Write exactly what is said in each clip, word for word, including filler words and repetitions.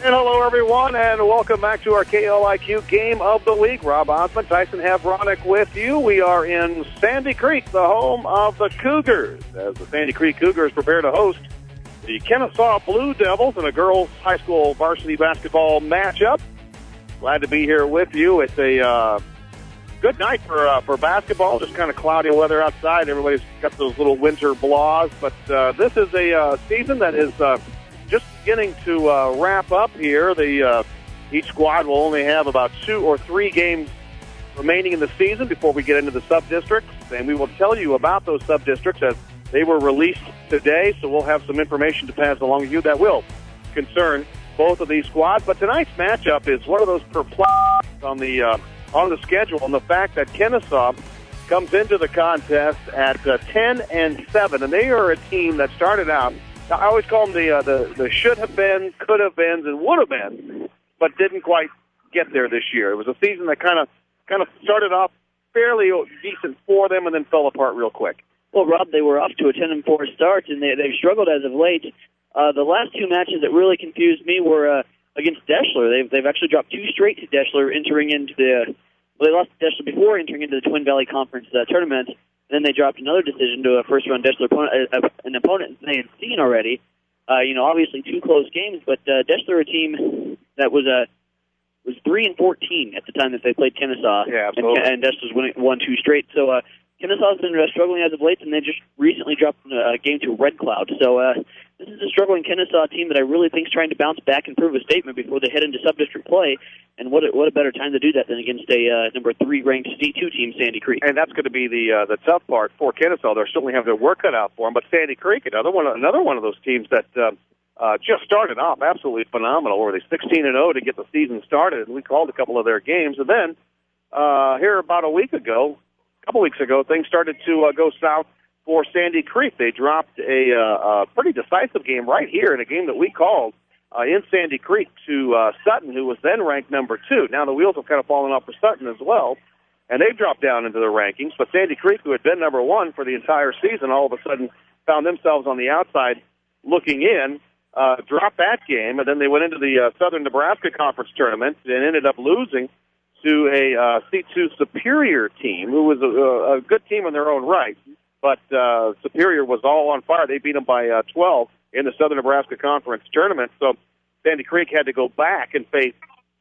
And hello, everyone, and welcome back to our K L I Q Game of the Week. Rob Osmond, Tyson Havronik with you. We are in Sandy Creek, the home of the Cougars, as the Sandy Creek Cougars prepare to host the Kennesaw Blue Devils in a girls' high school varsity basketball matchup. Glad to be here with you. It's a uh, good night for uh, for basketball. Just kind of cloudy weather outside. Everybody's got those little winter blahs, but uh, this is a uh, season that is Uh, just beginning to uh, wrap up here. The uh, each squad will only have about two or three games remaining in the season before we get into the sub-districts, and we will tell you about those sub-districts as they were released today, so we'll have some information to pass along to you that will concern both of these squads. But tonight's matchup is one of those perplexing on the uh, on the schedule, and the fact that Kennesaw comes into the contest at uh, ten and seven, and they are a team that started out. I always call them the, uh, the the should have been, could have been, and would have been, but didn't quite get there this year. It was a season that kind of kind of started off fairly decent for them and then fell apart real quick. Well, Rob, they were off to a ten and four start, and they, they've struggled as of late. Uh, the last two matches that really confused me were uh, against Deschler. They've, they've actually dropped two straight to Deschler, entering into the well, they lost to Deschler before entering into the Twin Valley Conference uh, tournament. Then they dropped another decision to a first-round Deschler opponent, uh, an opponent they had seen already. Uh, you know, obviously two close games, but uh, Deschler, a team that was uh, was three and fourteen at the time that they played Kennesaw, yeah, absolutely. and, and Deschler's winning won two straight. So uh, Kennesaw's been uh, struggling as of late, and they just recently dropped a game to Red Cloud. So uh, this is a struggling Kennesaw team that I really think is trying to bounce back and prove a statement before they head into sub-district play. And what a, what a better time to do that than against a uh, number three ranked D two team, Sandy Creek. And that's going to be the uh, the tough part for Kennesaw. They're certainly having their work cut out for them. But Sandy Creek, another one, another one of those teams that uh, uh, just started off absolutely phenomenal. Were they sixteen and oh to get the season started? And we called a couple of their games. And then uh, here about a week ago, a couple weeks ago, things started to uh, go south for Sandy Creek. They dropped a, uh, a pretty decisive game right here in a game that we called. Uh, in Sandy Creek to uh, Sutton, who was then ranked number two. Now the wheels have kind of fallen off for Sutton as well, and they've dropped down into the rankings. But Sandy Creek, who had been number one for the entire season, all of a sudden found themselves on the outside looking in, uh, dropped that game, and then they went into the uh, Southern Nebraska Conference tournament and ended up losing to a uh, C two Superior team, who was a, a good team in their own right. But uh, Superior was all on fire. They beat them by uh, twelve. In the Southern Nebraska Conference tournament. So Sandy Creek had to go back and face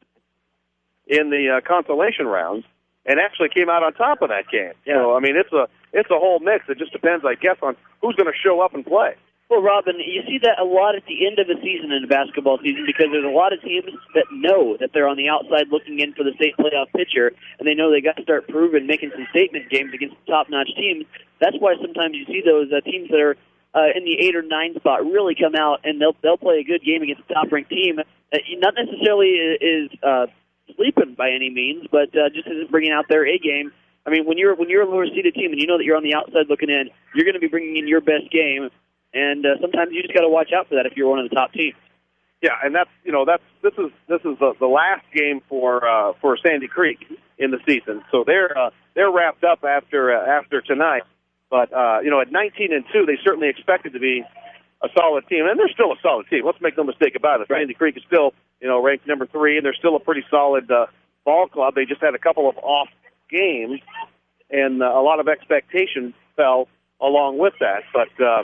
in the uh, consolation rounds and actually came out on top of that game. Yeah. So, I mean, it's a it's a whole mix. It just depends, I guess, on who's going to show up and play. Well, Robin, you see that a lot at the end of the season in the basketball season because there's a lot of teams that know that they're on the outside looking in for the state playoff picture, and they know they got to start proving, making some statement games against top-notch teams. That's why sometimes you see those uh, teams that are Uh, in the eight or nine spot really come out and they'll they'll play a good game against a top ranked team. Uh, not necessarily is uh, sleeping by any means, but uh, just isn't bringing out their A game. I mean, when you're when you're a lower seeded team and you know that you're on the outside looking in, you're going to be bringing in your best game, and uh, sometimes you just got to watch out for that if you're one of the top teams. Yeah, and that's you know that's this is this is the, the last game for uh, for Sandy Creek in the season, so they're uh, they're wrapped up after uh, after tonight. But, uh, you know, at nineteen and two, they certainly expected to be a solid team. And they're still a solid team. Let's make no mistake about it. Right. Sandy Creek is still, you know, ranked number three, and they're still a pretty solid uh, ball club. They just had a couple of off games, and uh, a lot of expectation fell along with that. But uh,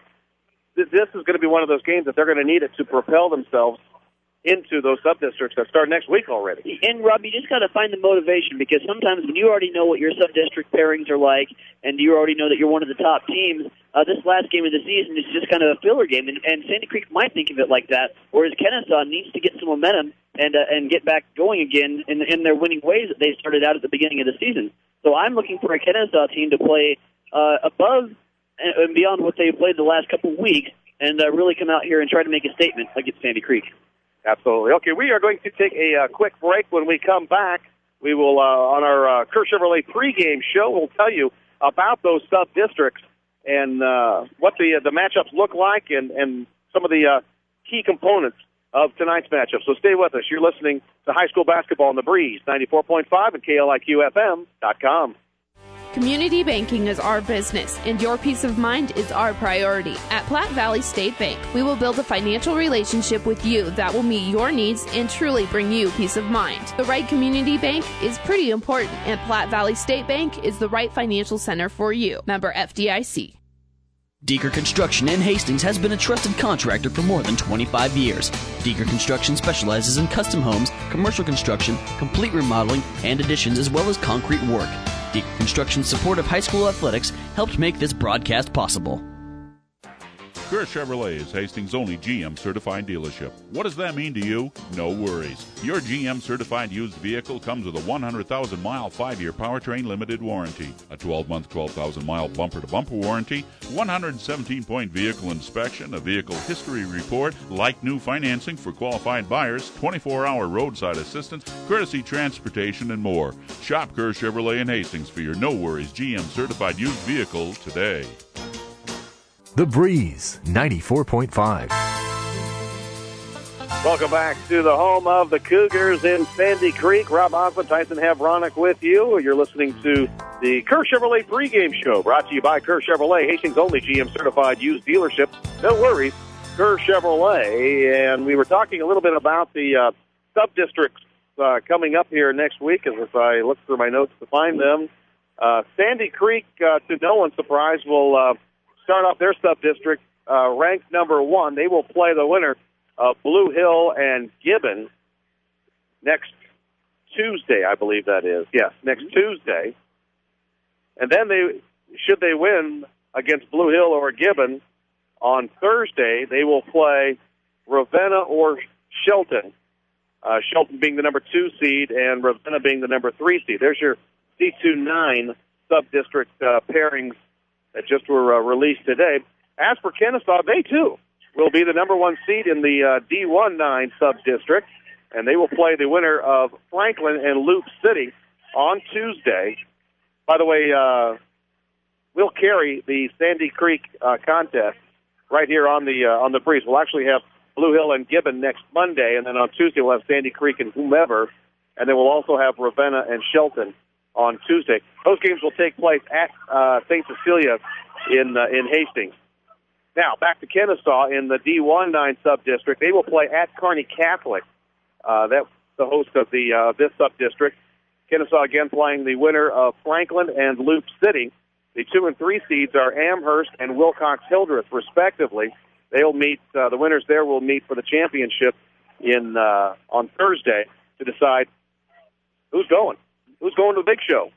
th- this is going to be one of those games that they're going to need it to propel themselves into those sub-districts that start next week already. And, Rob, you just got to find the motivation because sometimes when you already know what your sub-district pairings are like and you already know that you're one of the top teams, uh, this last game of the season is just kind of a filler game, and, and Sandy Creek might think of it like that, whereas Kennesaw needs to get some momentum and uh, and get back going again in, in their winning ways that they started out at the beginning of the season. So I'm looking for a Kennesaw team to play uh, above and beyond what they've played the last couple of weeks and uh, really come out here and try to make a statement against Sandy Creek. Absolutely. Okay, we are going to take a uh, quick break. When we come back, we will, uh, on our uh, Kerr Chevrolet pregame show, we'll tell you about those sub-districts and uh, what the uh, the matchups look like and, and some of the uh, key components of tonight's matchup. So stay with us. You're listening to High School Basketball in the Breeze, ninety-four point five and K L I Q F M dot com. Community banking is our business, and your peace of mind is our priority. At Platte Valley State Bank, we will build a financial relationship with you that will meet your needs and truly bring you peace of mind. The right community bank is pretty important, and Platte Valley State Bank is the right financial center for you. Member F D I C. Deeker Construction in Hastings has been a trusted contractor for more than twenty-five years. Deeker Construction specializes in custom homes, commercial construction, complete remodeling, and additions, as well as concrete work. Deeker Construction's support of high school athletics helped make this broadcast possible. Kerr Chevrolet is Hastings' only G M certified dealership. What does that mean to you? No worries. Your G M certified used vehicle comes with a one hundred thousand mile five-year powertrain limited warranty, a twelve month twelve thousand mile bumper-to-bumper warranty, one hundred seventeen point vehicle inspection, a vehicle history report, like new financing for qualified buyers, twenty-four hour roadside assistance, courtesy transportation, and more. Shop Kerr Chevrolet in Hastings for your no worries G M certified used vehicle today. The Breeze, ninety-four point five. Welcome back to the home of the Cougars in Sandy Creek. Rob Osmond, Tyson Havronik with you. You're listening to the Kerr Chevrolet pregame show, brought to you by Kerr Chevrolet, Hastings' only G M certified used dealership. No worries, Kerr Chevrolet. And we were talking a little bit about the uh, sub-districts uh, coming up here next week, as if I look through my notes to find them. Uh, Sandy Creek, uh, to no one's surprise, will uh, start off their sub-district uh, ranked number one. They will play the winner of Blue Hill and Gibbon next Tuesday, I believe that is. Yes, next Tuesday. And then they, should they win against Blue Hill or Gibbon on Thursday, they will play Ravenna or Shelton. Uh, Shelton being the number two seed and Ravenna being the number three seed. There's your C two nine sub-district uh, pairings that just were uh, released today. As for Kennesaw, they too will be the number one seed in the uh, D one nine sub-district, and they will play the winner of Franklin and Loop City on Tuesday. By the way, uh, we'll carry the Sandy Creek uh, contest right here on the uh, on the Breeze. We'll actually have Blue Hill and Gibbon next Monday, and then on Tuesday we'll have Sandy Creek and whomever, and then we'll also have Ravenna and Shelton on Tuesday. Those games will take place at uh, Saint Cecilia in uh, in Hastings. Now, back to Kennesaw in the D one nine sub-district. They will play at Kearney Catholic. Uh, that's the host of the uh, this sub-district. Kennesaw again playing the winner of Franklin and Loop City. The two and three seeds are Amherst and Wilcox-Hildreth, respectively. They'll meet, uh, the winners there will meet for the championship in uh, on Thursday to decide who's going. Who's going to the big show?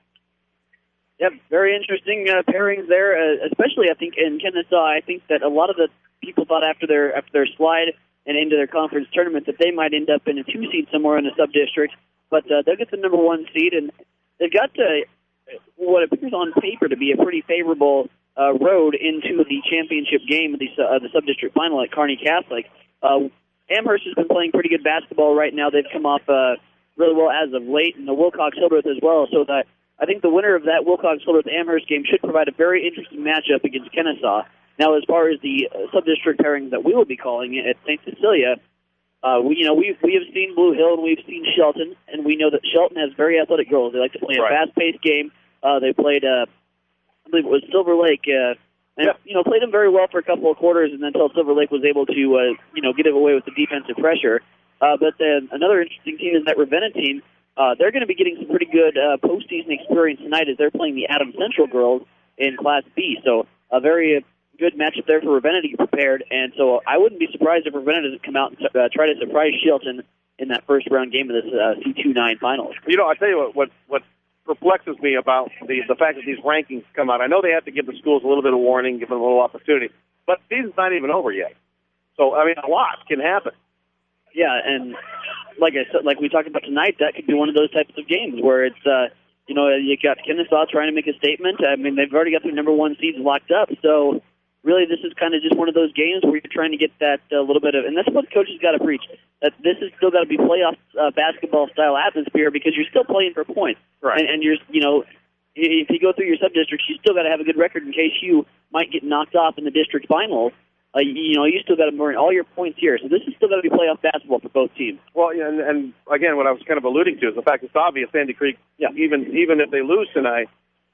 Yep, very interesting uh, pairings there, uh, especially I think in Kennesaw. I think that a lot of the people thought after their after their slide and into their conference tournament that they might end up in a two seed somewhere in the sub district, but uh, they'll get the number one seed, and they've got uh, what appears on paper to be a pretty favorable uh, road into the championship game of the uh, the sub district final at Kearney Catholic. Uh, Amherst has been playing pretty good basketball right now. They've come off uh, really well as of late, and the Wilcox-Hildreth as well. So that I think the winner of that Wilcox-Hildreth-Amherst game should provide a very interesting matchup against Kennesaw. Now, as far as the uh, sub-district pairings that we will be calling it at Saint Cecilia, uh, we you know we we have seen Blue Hill and we've seen Shelton, and we know that Shelton has very athletic girls. They like to play a right. fast-paced game. Uh, they played, uh, I believe it was Silver Lake. Uh, And, yeah. you know, played them very well for a couple of quarters, and then until Silver Lake was able to, uh, you know, get it away with the defensive pressure. Uh, but then another interesting team is that Ravenna team. Uh, they're going to be getting some pretty good uh, postseason experience tonight as they're playing the Adams Central girls in Class B. So a very uh, good matchup there for Ravenna to get prepared. And so I wouldn't be surprised if Ravenna doesn't come out and uh, try to surprise Shelton in that first round game of this uh, C two nine finals. You know, I tell you what, what, what perplexes me about the the fact that these rankings come out. I know they have to give the schools a little bit of warning, give them a little opportunity, but the season's not even over yet. So, I mean, a lot can happen. Yeah, and like I said, like we talked about tonight, that could be one of those types of games where it's, uh, you know, you got Kennesaw trying to make a statement. I mean, they've already got their number one seeds locked up, so really this is kind of just one of those games where you're trying to get that uh, little bit of, and that's what coaches got to preach, that this has still got to be playoff uh, basketball-style atmosphere because you're still playing for points. Right. And, and you're, you know, if you go through your sub-districts, you still got to have a good record in case you might get knocked off in the district finals. Uh, you, you know, you still got to earn all your points here. So this is still got to be playoff basketball for both teams. Well, yeah, and, and again, what I was kind of alluding to is the fact it's obvious Sandy Creek, yeah. even even if they lose tonight,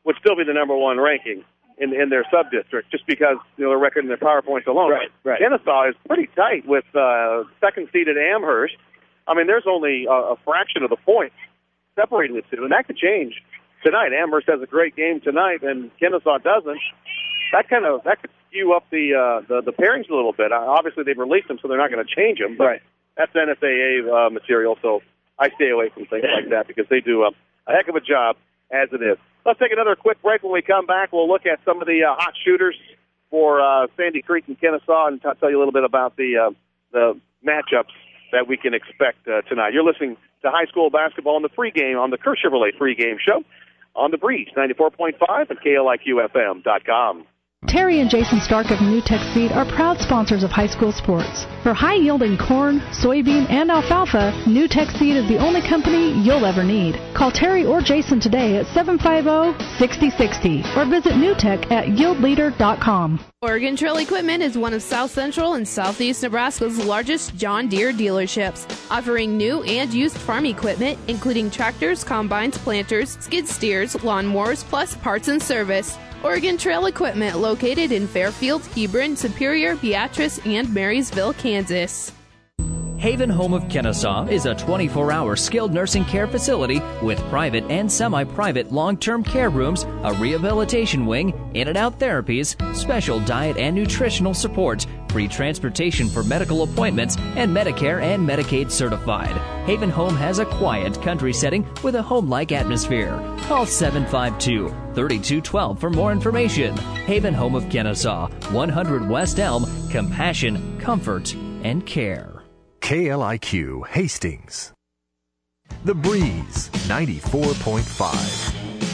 would still be the number one ranking in in their sub-district, just because, you know, their record and their power points alone. Right, right. Kennesaw is pretty tight with uh, second-seeded Amherst. I mean, there's only a, a fraction of the points separating the two, and that could change tonight. Amherst has a great game tonight, and Kennesaw doesn't. That kind of that could skew up the uh, the, the pairings a little bit. Uh, obviously, they've released them, so they're not going to change them. But right. That's N S A A uh, material, so I stay away from things like that because they do a, a heck of a job as it is. Let's take another quick break. When we come back, we'll look at some of the uh, hot shooters for uh, Sandy Creek and Kennesaw, and t- tell you a little bit about the uh, the matchups that we can expect uh, tonight. You're listening to high school basketball on the pregame on the Kerr Chevrolet pregame show on the Breeze ninety-four point five and K L I Q F M dot com. Terry and Jason Stark of NewTek Seed are proud sponsors of high school sports. For high-yielding corn, soybean, and alfalfa, NewTek Seed is the only company you'll ever need. Call Terry or Jason today at seven five zero, six zero six zero or visit newtek at yield leader dot com. Oregon Trail Equipment is one of South Central and Southeast Nebraska's largest John Deere dealerships, offering new and used farm equipment, including tractors, combines, planters, skid steers, lawnmowers, plus parts and service. Oregon Trail Equipment, located in Fairfield, Hebron, Superior, Beatrice, and Marysville, Kansas. Haven Home of Kennesaw is a twenty-four hour skilled nursing care facility with private and semi-private long-term care rooms, a rehabilitation wing, in-and-out therapies, special diet and nutritional support, free transportation for medical appointments, and Medicare and Medicaid certified. Haven Home has a quiet country setting with a home-like atmosphere. Call seven five two, three two one two for more information. Haven Home of Kennesaw, one hundred West Elm, compassion, comfort, and care. K L I Q Hastings. The Breeze ninety-four point five.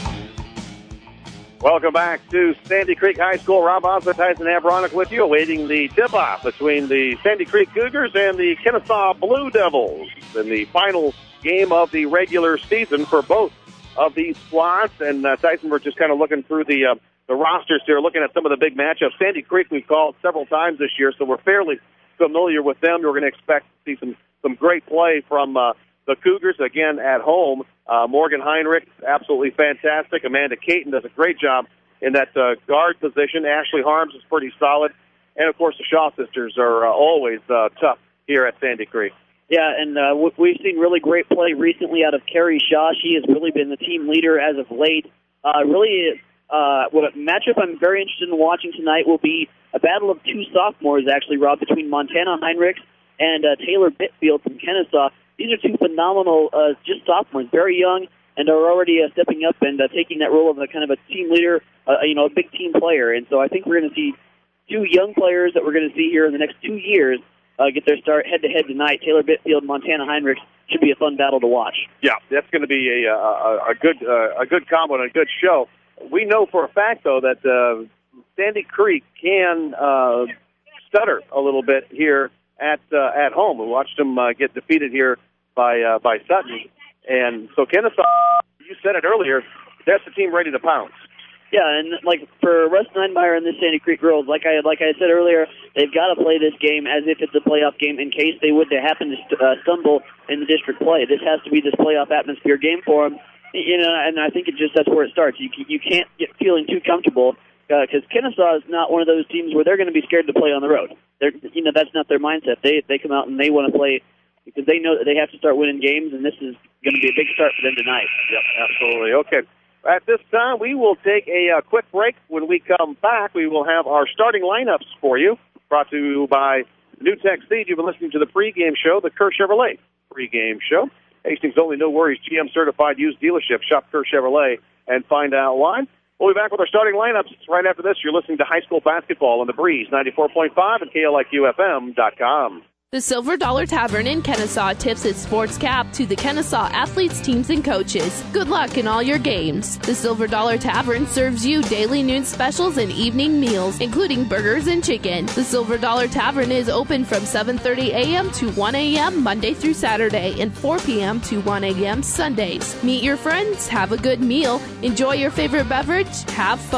Welcome back to Sandy Creek High School. Rob Osmond, Tyson Abronic with you, awaiting the tip-off between the Sandy Creek Cougars and the Kennesaw Blue Devils in the final game of the regular season for both of these squads. And uh, Tyson, we're just kind of looking through the uh, the rosters here, looking at some of the big matchups. Sandy Creek we've called several times this year, so we're fairly familiar with them. We're going to expect to see some, some great play from uh, the Cougars, again, at home. Uh, Morgan Heinrich, absolutely fantastic. Amanda Caton does a great job in that uh, guard position. Ashley Harms is pretty solid. And, of course, the Shaw sisters are uh, always uh, tough here at Sandy Creek. Yeah, and uh, we've seen really great play recently out of Carrie Shaw. She has really been the team leader as of late. Uh, really, uh, what a matchup I'm very interested in watching tonight will be a battle of two sophomores, actually, Rob, between Montana Heinrichs and uh, Taylor Bitfield from Kennesaw. These are two phenomenal, uh, just sophomores, very young, and are already uh, stepping up and uh, taking that role of a kind of a team leader, uh, you know, a big team player. And so I think we're going to see two young players that we're going to see here in the next two years uh, get their start head-to-head tonight. Taylor Bitfield, Montana Heinrichs should be a fun battle to watch. Yeah, that's going to be a, a, a good uh, a good combo and a good show. We know for a fact, though, that uh, Sandy Creek can uh, stutter a little bit here at uh, at home. We watched them uh, get defeated here by uh, by Sutton, and so Kennesaw, you said it earlier, that's the team ready to pounce. Yeah, and like for Russ Neinmeyer and the Sandy Creek girls, like I like I said earlier, they've got to play this game as if it's a playoff game in case they would happen to st- uh, stumble in the district play. This has to be this playoff atmosphere game for them. You know, and I think it just that's where it starts. You you can't get feeling too comfortable because uh, Kennesaw is not one of those teams where they're going to be scared to play on the road. They're you know that's not their mindset. They they come out and they want to play because they know that they have to start winning games, and this is going to be a big start for them tonight. Yep, absolutely. Okay. At this time, we will take a uh, quick break. When we come back, we will have our starting lineups for you, brought to you by NewTek Seed. You've been listening to the pregame show, the Kerr Chevrolet pregame show. Hastings' only no worries G M certified used dealership. Shop Kerr Chevrolet and find out why. We'll be back with our starting lineups right after this. You're listening to high school basketball on the Breeze ninety-four point five and K L I Q F M dot com. The Silver Dollar Tavern in Kennesaw tips its sports cap to the Kennesaw athletes, teams, and coaches. Good luck in all your games. The Silver Dollar Tavern serves you daily noon specials and evening meals, including burgers and chicken. The Silver Dollar Tavern is open from seven thirty a.m. to one a.m. Monday through Saturday and four p.m. to one a.m. Sundays. Meet your friends, have a good meal, enjoy your favorite beverage, have fun.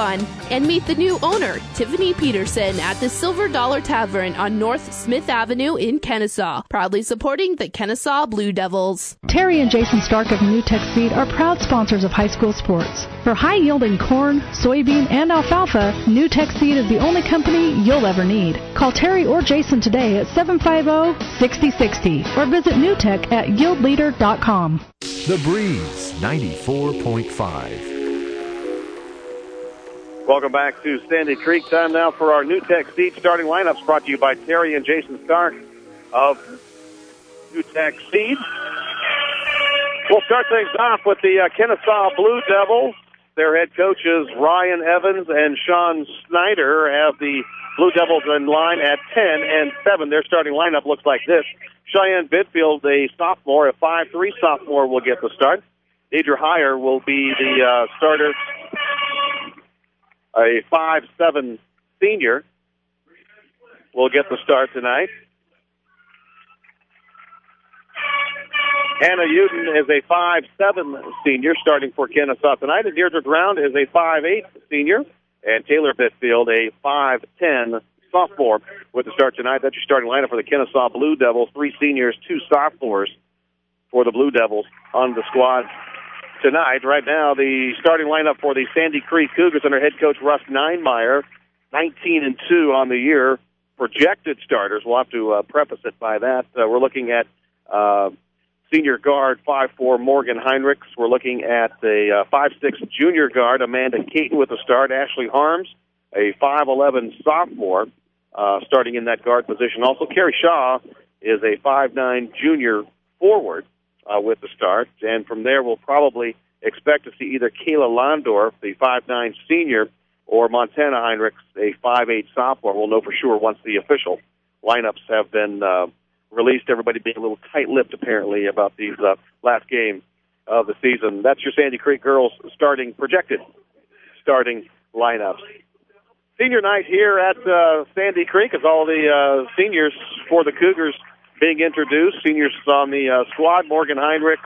And meet the new owner, Tiffany Peterson, at the Silver Dollar Tavern on North Smith Avenue in Kennesaw, proudly supporting the Kennesaw Blue Devils. Terry and Jason Stark of NuTech Seed are proud sponsors of high school sports. For high-yielding corn, soybean, and alfalfa, NuTech Seed is the only company you'll ever need. Call Terry or Jason today at seven five zero, six zero six zero or visit NuTech at yield leader dot com. The Breeze ninety-four point five. Welcome back to Sandy Creek. Time now for our NuTech Seed starting lineups, brought to you by Terry and Jason Stark of NuTech Seed. We'll start things off with the uh, Kennesaw Blue Devils. Their head coaches Ryan Evans and Sean Snyder have the Blue Devils in line at ten and seven. Their starting lineup looks like this. Cheyenne Bitfield, a sophomore, a five three sophomore, will get the start. Deidre Heyer will be the uh, starter, a five seven senior will get the start tonight. Hannah Uden is a five seven senior starting for Kennesaw tonight, and Deirdre Dround is a five eight senior, and Taylor Bitfield a five ten sophomore with the start tonight. That's your starting lineup for the Kennesaw Blue Devils. Three seniors, two sophomores for the Blue Devils on the squad tonight. Right now, the starting lineup for the Sandy Creek Cougars under head coach Russ Ninemeyer, nineteen and two on the year. Projected starters, we'll have to uh, preface it by that. Uh, we're looking at uh, senior guard five four Morgan Heinrichs. We're looking at the uh, five six junior guard Amanda Caton with the start. Ashley Harms, a five eleven sophomore, uh, starting in that guard position. Also, Carrie Shaw is a five nine junior forward uh, with the start. And from there, we'll probably expect to see either Kayla Londorf, the five nine senior, or Montana Heinrichs, a five eight sophomore. We'll know for sure once the official lineups have been uh, released. Everybody being a little tight-lipped, apparently, about these uh, last games of the season. That's your Sandy Creek girls starting, projected starting lineups. Senior night here at uh, Sandy Creek is all the uh, seniors for the Cougars being introduced. Seniors on the uh, squad, Morgan Heinrichs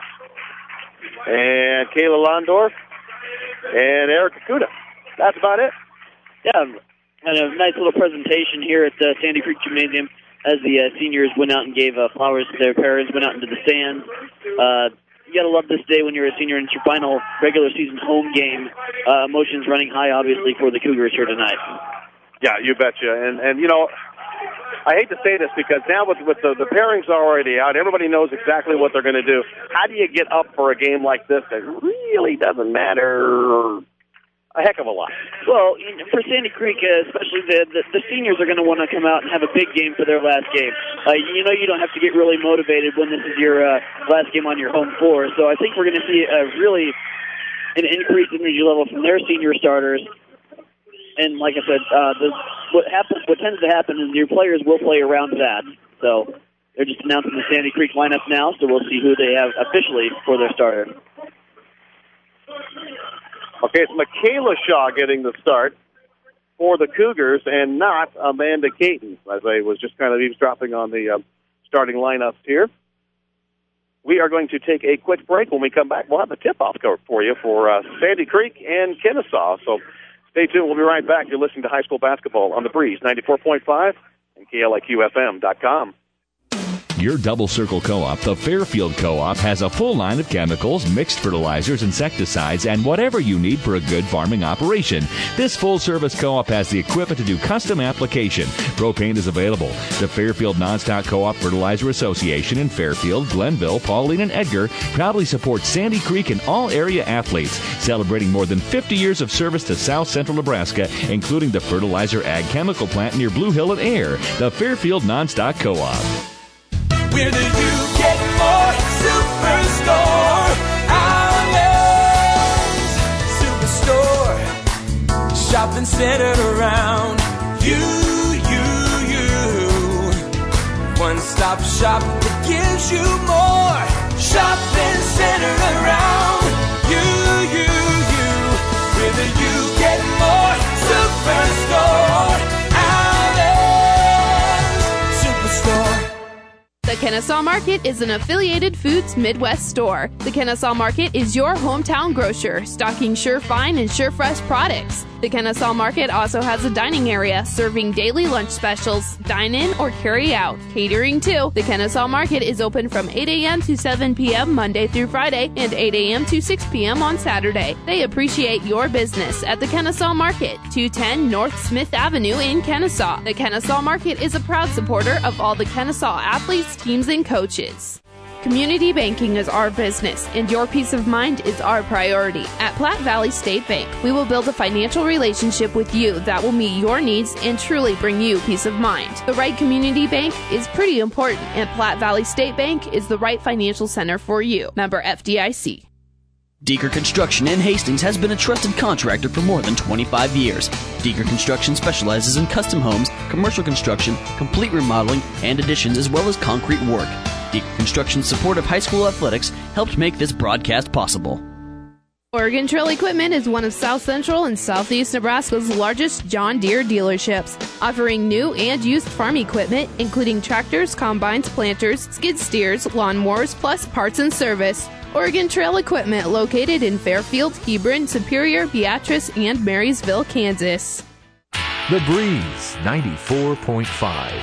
and Kayla Londorf and Erica Kuda. That's about it. Yeah, and a nice little presentation here at the Sandy Creek Gymnasium as the uh, seniors went out and gave uh, flowers to their parents, went out into the stands. Uh, you got to love this day when you're a senior and it's your final regular season home game. Uh, emotions running high, obviously, for the Cougars here tonight. Yeah, you betcha. And, and you know, I hate to say this because now with, with the, the pairings already out, everybody knows exactly what they're going to do. How do you get up for a game like this that really doesn't matter a heck of a lot? Well, for Sandy Creek, uh, especially the, the the seniors are going to want to come out and have a big game for their last game. Uh, you know, you don't have to get really motivated when this is your uh, last game on your home floor. So I think we're going to see a really an increased energy level from their senior starters. And like I said, uh, the, what happens, what tends to happen is your players will play around that. So they're just announcing the Sandy Creek lineup now, so we'll see who they have officially for their starter. Okay, it's Michaela Shaw getting the start for the Cougars and not Amanda Caton, as I was just kind of eavesdropping on the uh, starting lineups here. We are going to take a quick break. When we come back, we'll have the tip-off cover for you for uh, Sandy Creek and Kennesaw. So stay tuned. We'll be right back. You're listening to high school basketball on the Breeze, ninety-four point five and K L I Q F M dot com. Your Double Circle Co-op, the Fairfield Co-op, has a full line of chemicals, mixed fertilizers, insecticides, and whatever you need for a good farming operation. This full-service co-op has the equipment to do custom application. Propane is available. The Fairfield Nonstock Co-op Fertilizer Association in Fairfield, Glenville, Pauline, and Edgar proudly supports Sandy Creek and all area athletes, celebrating more than fifty years of service to South Central Nebraska, including the Fertilizer Ag Chemical Plant near Blue Hill and Air. The Fairfield Nonstock Co-op. Where do you get more? Superstore. Outlets. Superstore. Shopping centered around you, you, you. One-stop shop that gives you more. Shopping centered around you, you, you. Where do you get more? Superstore. Outlets. Superstore. The Kennesaw Market is an affiliated Foods Midwest store. The Kennesaw Market is your hometown grocer, stocking sure fine and sure fresh products. The Kennesaw Market also has a dining area serving daily lunch specials, dine-in or carry-out, catering too. The Kennesaw Market is open from eight a.m. to seven p.m. Monday through Friday and eight a.m. to six p.m. on Saturday. They appreciate your business at the Kennesaw Market, two ten North Smith Avenue in Kennesaw. The Kennesaw Market is a proud supporter of all the Kennesaw athletes, teams, and coaches. Community banking is our business, and your peace of mind is our priority. At Platte Valley State Bank, we will build a financial relationship with you that will meet your needs and truly bring you peace of mind. The right community bank is pretty important, and Platte Valley State Bank is the right financial center for you. Member F D I C. Deeker Construction in Hastings has been a trusted contractor for more than twenty-five years. Deeker Construction specializes in custom homes, commercial construction, complete remodeling, and additions, as well as concrete work. Deeker Construction's support of high school athletics helped make this broadcast possible. Oregon Trail Equipment is one of South Central and Southeast Nebraska's largest John Deere dealerships, offering new and used farm equipment, including tractors, combines, planters, skid steers, lawnmowers, plus parts and service. Oregon Trail Equipment, located in Fairfield, Hebron, Superior, Beatrice, and Marysville, Kansas. The Breeze ninety-four point five.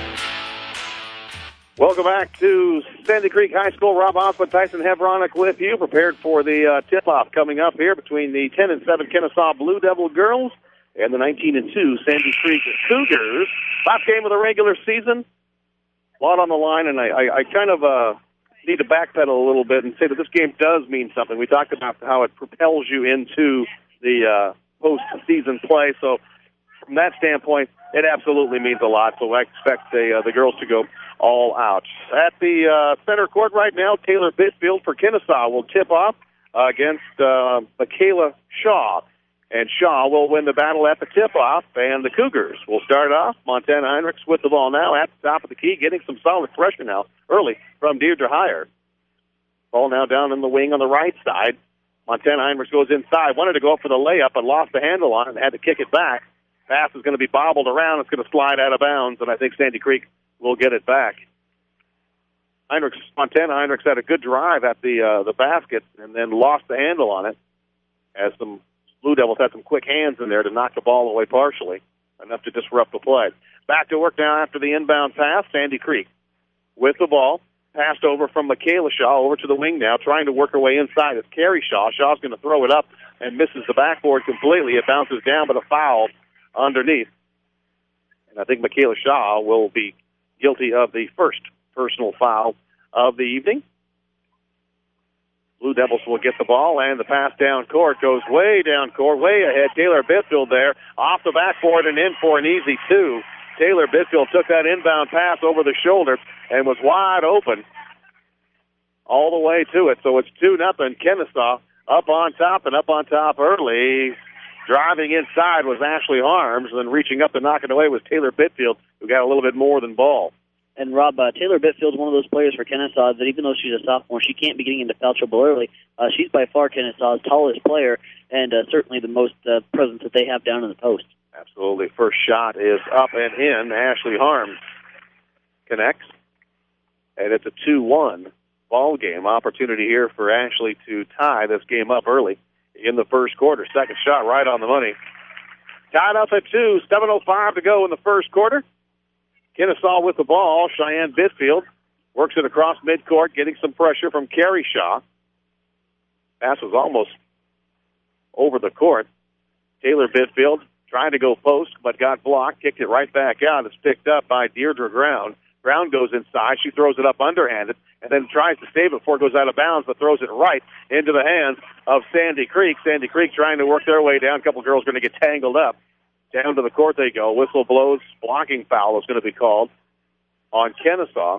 Welcome back to Sandy Creek High School. Rob Osmond, Tyson Hevronic with you, prepared for the uh, tip-off coming up here between the ten and seven Kennesaw Blue Devil girls and the nineteen and two Sandy Creek Cougars. Last game of the regular season. A lot on the line, and I, I, I kind of uh, need to backpedal a little bit and say that this game does mean something. We talked about how it propels you into the uh, post-season play, so from that standpoint, it absolutely means a lot. So I expect the, uh, the girls to go all out. At the uh, center court right now, Taylor Bitfield for Kennesaw will tip off uh, against uh, Michaela Shaw. And Shaw will win the battle at the tip-off, and the Cougars will start off. Montana Heinrichs with the ball now at the top of the key, getting some solid pressure now early from Deirdre Heyer. Ball now down in the wing on the right side. Montana Heinrichs goes inside, wanted to go up for the layup, but lost the handle on it and had to kick it back. Pass is going to be bobbled around. It's going to slide out of bounds, and I think Sandy Creek will get it back. Heinrichs, Montana Heinrichs had a good drive at the uh, the basket and then lost the handle on it as some Blue Devils had some quick hands in there to knock the ball away partially, enough to disrupt the play. Back to work now after the inbound pass. Sandy Creek with the ball. Passed over from Michaela Shaw over to the wing now, trying to work her way inside. It's Carrie Shaw. Shaw's going to throw it up and misses the backboard completely. It bounces down, but a foul underneath. And I think Michaela Shaw will be guilty of the first personal foul of the evening. Blue Devils will get the ball, and the pass down court goes way down court, way ahead. Taylor Bitfield there, off the backboard and in for an easy two. Taylor Bitfield took that inbound pass over the shoulder and was wide open all the way to it. So it's two nothing. Kennesaw up on top, and up on top early. Driving inside was Ashley Harms, and then reaching up to knock it away was Taylor Bitfield, who got a little bit more than ball. And, Rob, uh, Taylor Bitfield is one of those players for Kennesaw that even though she's a sophomore, she can't be getting into foul trouble early. Uh, she's by far Kennesaw's tallest player and uh, certainly the most uh, presence that they have down in the post. Absolutely. First shot is up and in. Ashley Harms connects, and it's a two one ball game. Opportunity here for Ashley to tie this game up early in the first quarter. Second shot right on the money. Tied up at two. seven oh five to go in the first quarter. Kennesaw with the ball. Cheyenne Bitfield works it across midcourt, getting some pressure from Carrie Shaw. Pass was almost over the court. Taylor Bitfield trying to go post, but got blocked, kicked it right back out. It's picked up by Deirdre Brown. Brown goes inside. She throws it up underhanded and then tries to save it before it goes out of bounds, but throws it right into the hands of Sandy Creek. Sandy Creek trying to work their way down. A couple of girls going to get tangled up. Down to the court they go. Whistle blows. Blocking foul is going to be called on Kennesaw.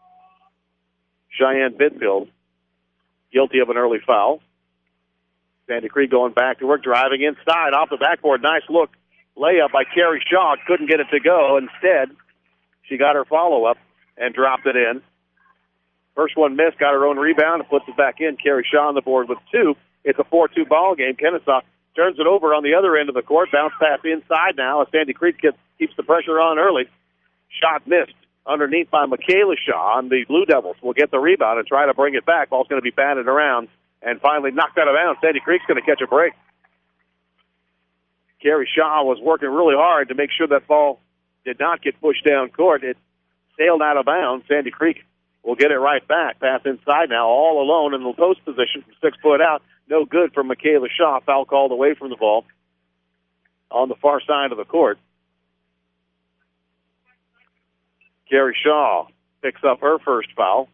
Cheyenne Bitfield guilty of an early foul. Sandy Creek going back to work, driving inside off the backboard. Nice look. Layup by Carrie Shaw. Couldn't get it to go. Instead, she got her follow-up and dropped it in. First one missed, got her own rebound, and puts it back in. Carrie Shaw on the board with two. It's a four two ball game. Kennesaw turns it over on the other end of the court. Bounce pass inside now as Sandy Creek gets, keeps the pressure on early. Shot missed underneath by Michaela Shaw, and the Blue Devils will get the rebound and try to bring it back. Ball's going to be batted around and finally knocked out of bounds. Sandy Creek's going to catch a break. Carrie Shaw was working really hard to make sure that ball did not get pushed down court. It sailed out of bounds. Sandy Creek will get it right back. Pass inside now, all alone in the post position from six foot out. No good from Michaela Shaw. Foul called away from the ball on the far side of the court. Carrie Shaw picks up her first foul.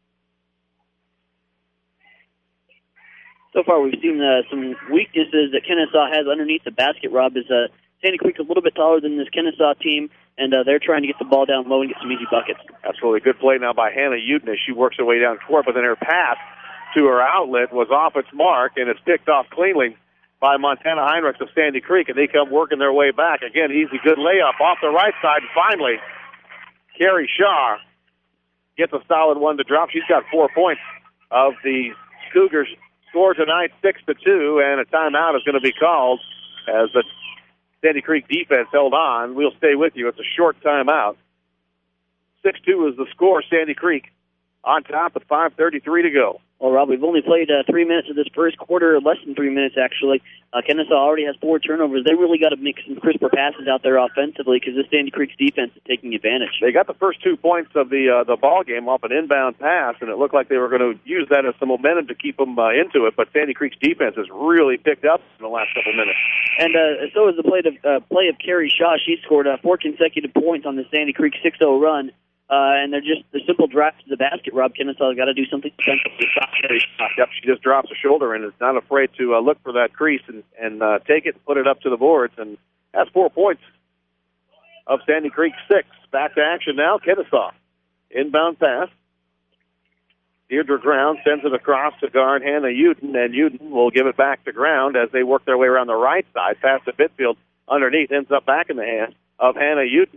So far, we've seen uh, some weaknesses that Kennesaw has underneath the basket, Rob. Is uh, Sandy Creek a little bit taller than this Kennesaw team, and uh, they're trying to get the ball down low and get some easy buckets. Absolutely. Good play now by Hannah Uden as she works her way down court, but then her pass to her outlet was off its mark, and it's picked off cleanly by Montana Heinrichs of Sandy Creek, and they come working their way back. Again, easy, good layup off the right side, and finally, Carrie Shaw gets a solid one to drop. She's got four points of the Cougars score tonight, six to two, and a timeout is going to be called as the Sandy Creek defense held on. We'll stay with you. It's a short timeout. six two is the score. Sandy Creek on top with five thirty-three to go. Well, Rob, we've only played uh, three minutes of this first quarter, less than three minutes, actually. Uh, Kennesaw already has four turnovers. They really got to make some crisper passes out there offensively because this Sandy Creek's defense is taking advantage. They got the first two points of the uh, the ball game off an inbound pass, and it looked like they were going to use that as some momentum to keep them uh, into it, but Sandy Creek's defense has really picked up in the last couple minutes. And uh, so is the play of, uh, play of Carrie Shaw. She scored uh, four consecutive points on the Sandy Creek six oh run. Uh, and they're just the simple drives to the basket. Rob, Kennesaw got to do something defensive to stop Carrie Shaw. Yep, she just drops her shoulder and is not afraid to uh, look for that crease and, and uh, take it and put it up to the boards. And that's four points of Sandy Creek six. Back to action now, Kennesaw. Inbound pass. Deirdre Ground sends it across to guard Hannah Uden, and Uden will give it back to Ground as they work their way around the right side. Pass to Bitfield underneath, ends up back in the hands of Hannah Uden.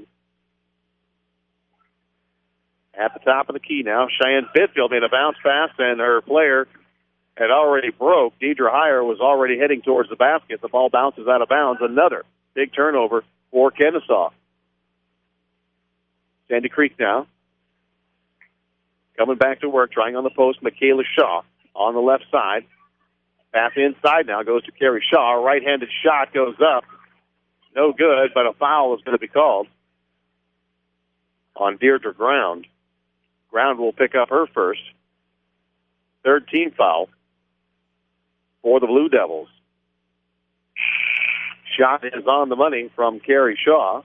At the top of the key now, Cheyenne Bitfield made a bounce pass, and her player had already broke. Deidre Heyer was already heading towards the basket. The ball bounces out of bounds. Another big turnover for Kennesaw. Sandy Creek now. Coming back to work, trying on the post, Michaela Shaw on the left side. Pass inside now goes to Carrie Shaw. Right-handed shot goes up. No good, but a foul is going to be called on Deirdre Ground. Ground will pick up her first. Third team foul for the Blue Devils. Shot is on the money from Carrie Shaw.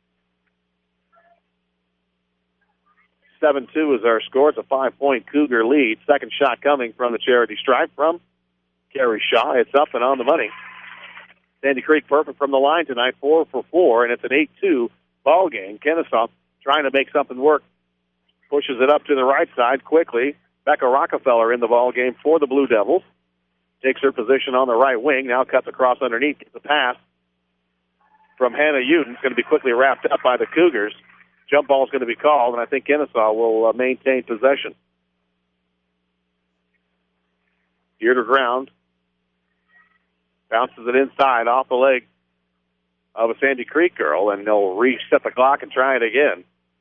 seven two is our score. It's a five-point Cougar lead. Second shot coming from the charity stripe from Carrie Shaw. It's up and on the money. Sandy Creek perfect from the line tonight, four for four, and it's an eight two ball game. Kennesaw trying to make something work. Pushes it up to the right side quickly. Becca Rockefeller in the ball game for the Blue Devils. Takes her position on the right wing. Now cuts across underneath. Gets the pass from Hannah Uden. It's going to be quickly wrapped up by the Cougars. Jump ball is going to be called, and I think Kennesaw will uh, maintain possession. Deirdre Ground bounces it inside off the leg of a Sandy Creek girl, and they'll reset the clock and try it again.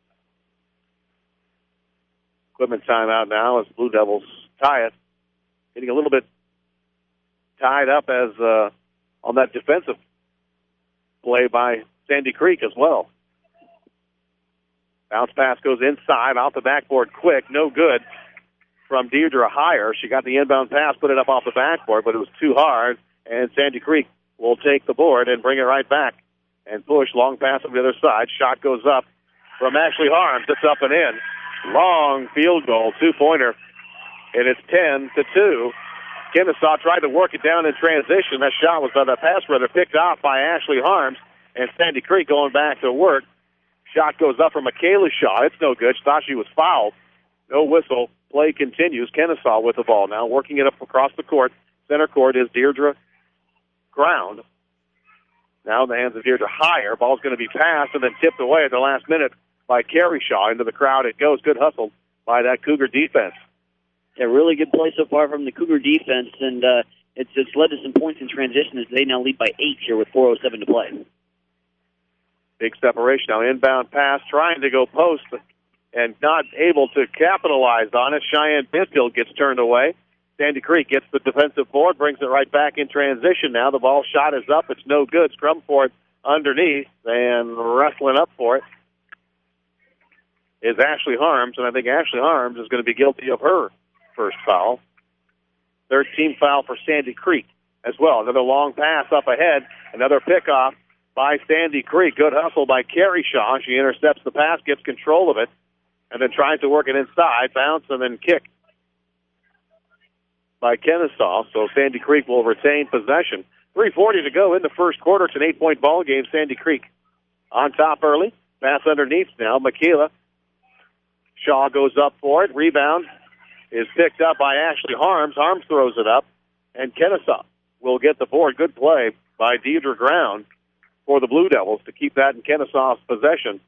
Equipment timeout now as Blue Devils tie it. Getting a little bit tied up as uh, on that defensive play by Sandy Creek as well. Bounce pass goes inside, off the backboard quick, no good from Deirdre Heyer. She got the inbound pass, put it up off the backboard, but it was too hard, and Sandy Creek will take the board and bring it right back and push. Long pass on the other side. Shot goes up from Ashley Harms. It's up and in. Long field goal, two-pointer, and it's ten to two. Kennesaw tried to work it down in transition. That shot was, uh, the pass rather, picked off by Ashley Harms, and Sandy Creek going back to work. Shot goes up from Michaela Shaw. It's no good. She thought she was fouled. No whistle. Play continues. Kennesaw with the ball now, working it up across the court. Center court is Deirdre Ground. Now in the hands of Deirdre Heyer. Ball's going to be passed and then tipped away at the last minute by Carrie Shaw. Into the crowd it goes. Good hustle by that Cougar defense. A really good play so far from the Cougar defense, and uh, it's, it's led to some points in transition as they now lead by eight here with four oh seven to play. Big separation now. Inbound pass, trying to go post and not able to capitalize on it. Cheyenne Bitfield gets turned away. Sandy Creek gets the defensive board, brings it right back in transition now. The ball shot is up. It's no good. Scrum for it underneath, and wrestling up for it is Ashley Harms, and I think Ashley Harms is going to be guilty of her first foul. Third team foul for Sandy Creek as well. Another long pass up ahead. Another pickoff by Sandy Creek. Good hustle by Carrie Shaw. She intercepts the pass, gets control of it, and then tries to work it inside, bounce, and then kick by Kennesaw. So Sandy Creek will retain possession. three forty to go in the first quarter. It's an eight-point ball game. Sandy Creek on top early. Pass underneath now. Michaela Shaw goes up for it. Rebound is picked up by Ashley Harms. Harms throws it up, and Kennesaw will get the board. Good play by Deidre Ground for the Blue Devils to keep that in Kennesaw's possession.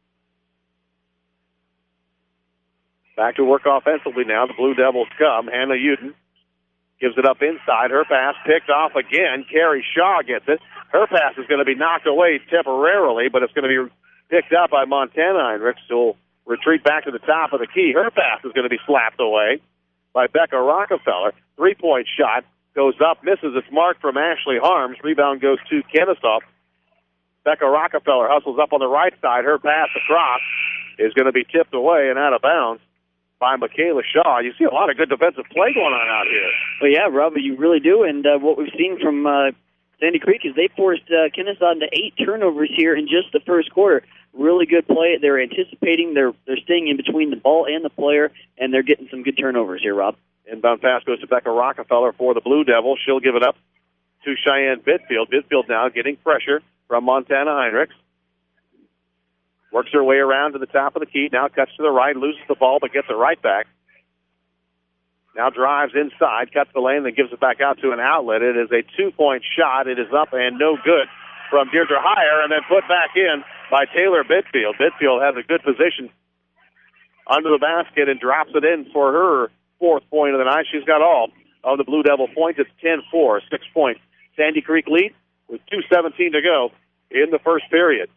Back to work offensively now. The Blue Devils come. Hannah Uden gives it up inside. Her pass picked off again. Carrie Shaw gets it. Her pass is going to be knocked away temporarily, but it's going to be picked up by Montana Heinrichs, who will retreat back to the top of the key. Her pass is going to be slapped away by Becca Rockefeller. Three-point shot goes up, misses its mark from Ashley Harms. Rebound goes to Kennesaw. Becca Rockefeller hustles up on the right side. Her pass across is going to be tipped away and out of bounds by Michaela Shaw. You see a lot of good defensive play going on out here. Well, yeah, Rob, you really do. And uh, what we've seen from uh, Sandy Creek is they forced uh, Kennesaw into eight turnovers here in just the first quarter. Really good play. They're anticipating. They're they're staying in between the ball and the player, and they're getting some good turnovers here, Rob. Inbound pass goes to Becca Rockefeller for the Blue Devils. She'll give it up to Cheyenne Bitfield. Bitfield now getting pressure from Montana Heinrichs. Works her way around to the top of the key. Now cuts to the right, loses the ball, but gets it right back. Now drives inside, cuts the lane, then gives it back out to an outlet. It is a two-point shot. It is up and no good from Deirdre Heyer, and then put back in by Taylor Bitfield. Bitfield has a good position under the basket and drops it in for her fourth point of the night. She's got all of the Blue Devil points. It's ten four, six-point Sandy Creek lead with two seventeen to go in the first period.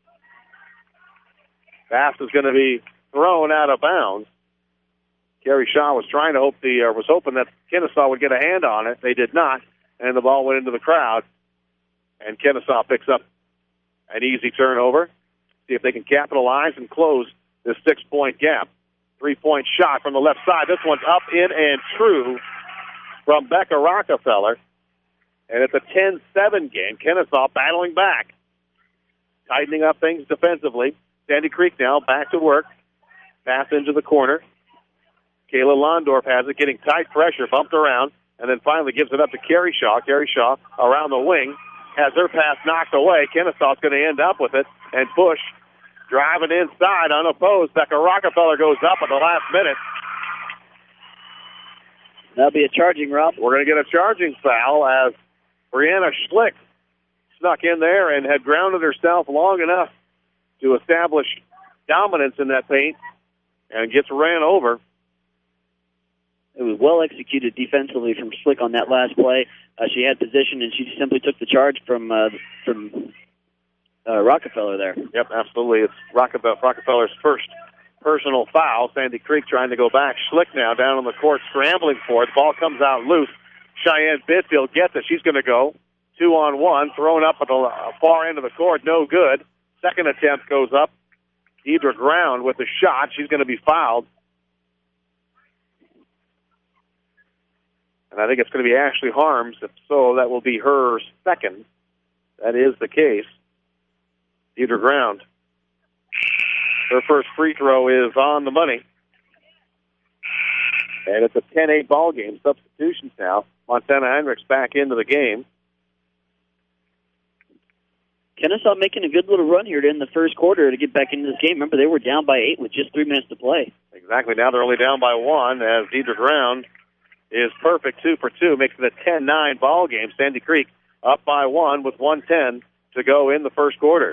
Pass is going to be thrown out of bounds. Carrie Shaw was trying to hope the uh, was hoping that Kennesaw would get a hand on it. They did not, and the ball went into the crowd. And Kennesaw picks up an easy turnover. See if they can capitalize and close this six-point gap. Three-point shot from the left side. This one's up, in, and true from Becca Rockefeller. And it's a ten seven game. Kennesaw battling back, tightening up things defensively. Sandy Creek now back to work. Pass into the corner. Kayla Londorf has it, getting tight pressure, bumped around, and then finally gives it up to Carrie Shaw. Carrie Shaw around the wing, has her pass knocked away. Kennesaw's going to end up with it, and Bush driving inside unopposed. Becca Rockefeller goes up at the last minute. That'll be a charging, Rob. We're going to get a charging foul as Brianna Schlick snuck in there and had grounded herself long enough to establish dominance in that paint and gets ran over. It was well executed defensively from Schlick on that last play. Uh, she had position, and she simply took the charge from uh, from uh, Rockefeller there. Yep, absolutely. It's Rockefeller, Rockefeller's first personal foul. Sandy Creek trying to go back. Schlick now down on the court scrambling for it. The ball comes out loose. Cheyenne Bitfield gets it. She's going to go two on one, thrown up at the far end of the court. No good. Second attempt goes up. Deidre Ground with the shot. She's going to be fouled. And I think it's going to be Ashley Harms. If so, that will be her second. That is the case. Deidre Ground. Her first free throw is on the money. And it's a ten eight ball game. Substitutions now. Montana Heinrichs back into the game. Kennesaw making a good little run here in the first quarter to get back into this game. Remember, they were down by eight with just three minutes to play. Exactly. Now they're only down by one as Deidre Ground is perfect, two for two, makes it a ten nine ball game. Sandy Creek up by one with one ten to go in the first quarter.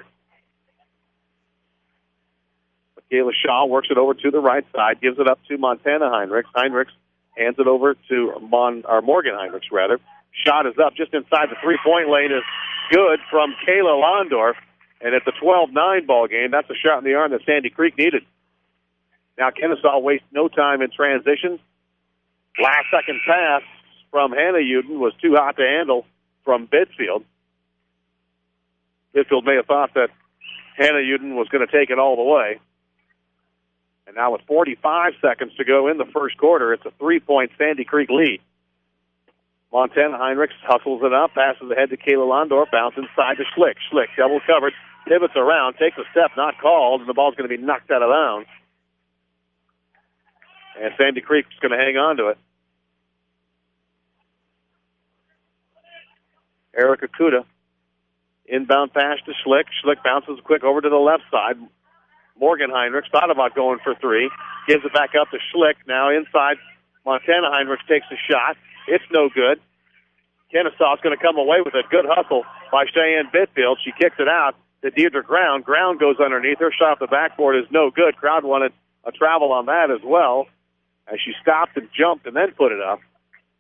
Michaela Shaw works it over to the right side, gives it up to Montana Heinrichs. Heinrichs hands it over to Mon, or Morgan Heinrichs, rather. Shot is up just inside the three-point lane, is good from Kayla Londorf, and it's a twelve nine ball game. That's a shot in the arm that Sandy Creek needed. Now Kennesaw wastes no time in transition. Last-second pass from Hannah Uden was too hot to handle from Bitfield. Bitfield may have thought that Hannah Uden was going to take it all the way. And now with forty-five seconds to go in the first quarter, it's a three-point Sandy Creek lead. Montana Heinrichs hustles it up, passes ahead to Kayla Londorf, bounce inside to Schlick. Schlick, double covered, pivots around, takes a step, not called, and the ball's going to be knocked out of bounds. And Sandy Creek's going to hang on to it. Erica Kuda, inbound pass to Schlick. Schlick bounces quick over to the left side. Morgan Heinrichs thought about going for three, gives it back up to Schlick. Now inside, Montana Heinrichs takes a shot. It's no good. Kenesaw's going to come away with a good hustle by Cheyenne Bitfield. She kicks it out to Deirdre Ground. Ground goes underneath her. Shot off the backboard is no good. Crowd wanted a travel on that as well, as she stopped and jumped and then put it up.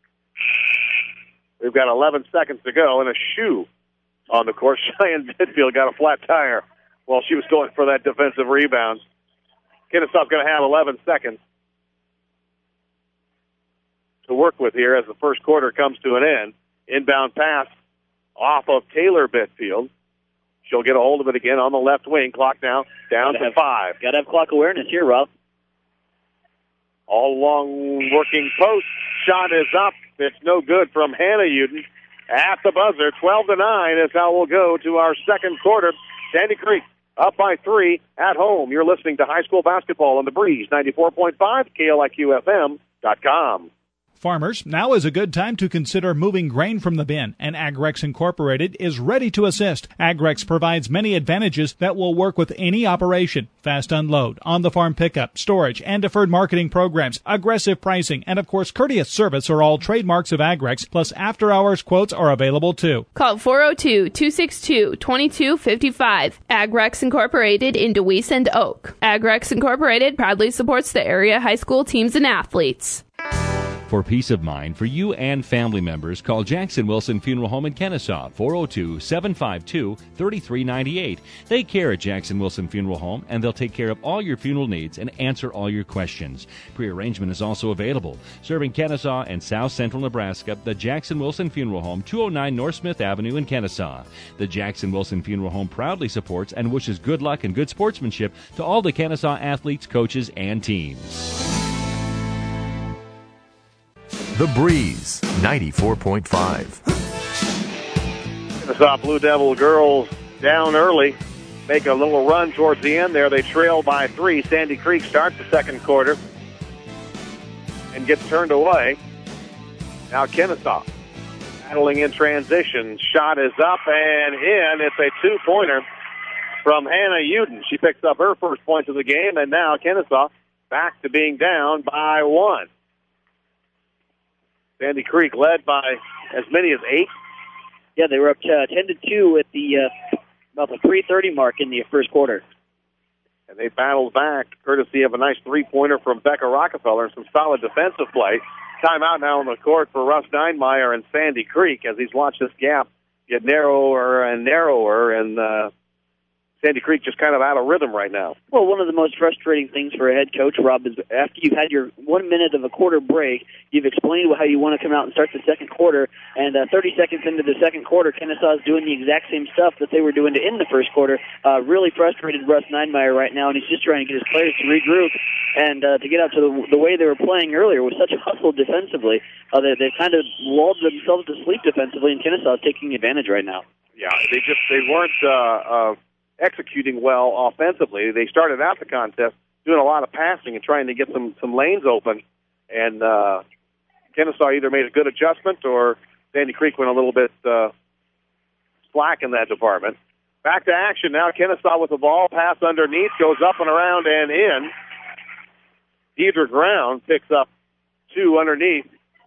We've got eleven seconds to go, and a shoe on the court. Cheyenne Bitfield got a flat tire while she was going for that defensive rebound. Kenesaw's going to have eleven seconds to work with here as the first quarter comes to an end. Inbound pass off of Taylor Bitfield. She'll get a hold of it again on the left wing. Clock now down gotta to have, five. Got to have clock awareness here, Rob. All along working post. Shot is up. It's no good from Hannah Uden at the buzzer. twelve to nine is how we'll go to our second quarter. Sandy Creek up by three at home. You're listening to high school basketball on the Breeze, ninety-four point five, K L I Q F M dot com. Farmers, now is a good time to consider moving grain from the bin, and Agrex Incorporated is ready to assist. Agrex provides many advantages that will work with any operation. Fast unload, on-the-farm pickup, storage, and deferred marketing programs, aggressive pricing, and of course courteous service are all trademarks of Agrex, plus after-hours quotes are available too. Call four oh two, two six two, two two five five. Agrex Incorporated in DeWeese and Oak. Agrex Incorporated proudly supports the area high school teams and athletes. For peace of mind for you and family members, call Jackson Wilson Funeral Home in Kennesaw, four oh two, seven five two, three three nine eight. They care at Jackson Wilson Funeral Home, and they'll take care of all your funeral needs and answer all your questions. Pre-arrangement is also available. Serving Kennesaw and South Central Nebraska, the Jackson Wilson Funeral Home, two oh nine North Smith Avenue in Kennesaw. The Jackson Wilson Funeral Home proudly supports and wishes good luck and good sportsmanship to all the Kennesaw athletes, coaches, and teams. The Breeze, ninety-four point five. Kennesaw Blue Devil girls down early, make a little run towards the end there. They trail by three. Sandy Creek starts the second quarter and gets turned away. Now Kennesaw battling in transition. Shot is up and in. It's a two-pointer from Hannah Uden. She picks up her first points of the game, and now Kennesaw back to being down by one. Sandy Creek led by as many as eight. Yeah, they were up to uh, ten to two at the uh, about the three thirty mark in the first quarter. And they battled back, courtesy of a nice three-pointer from Becca Rockefeller and some solid defensive play. Timeout now on the court for Russ Steinmeier and Sandy Creek as he's watched this gap get narrower and narrower, and uh, Sandy Creek just kind of out of rhythm right now. Well, one of the most frustrating things for a head coach, Rob, is after you've had your one minute of a quarter break, you've explained how you want to come out and start the second quarter, and uh, thirty seconds into the second quarter, Kennesaw is doing the exact same stuff that they were doing to end the first quarter. Uh, really frustrated Russ Steinmeier right now, and he's just trying to get his players to regroup and uh, to get out to the, the way they were playing earlier with such a hustle defensively. Uh, they, they've kind of lulled themselves to sleep defensively, and Kennesaw is taking advantage right now. Yeah, they just they weren't uh, uh, executing well offensively. They started out the contest doing a lot of passing and trying to get some, some lanes open, and uh, Kennesaw either made a good adjustment or Sandy Creek went a little bit uh, slack in that department. Back to action now. Kennesaw with the ball. Pass underneath. Goes up and around and in. Deirdre Ground picks up two underneath.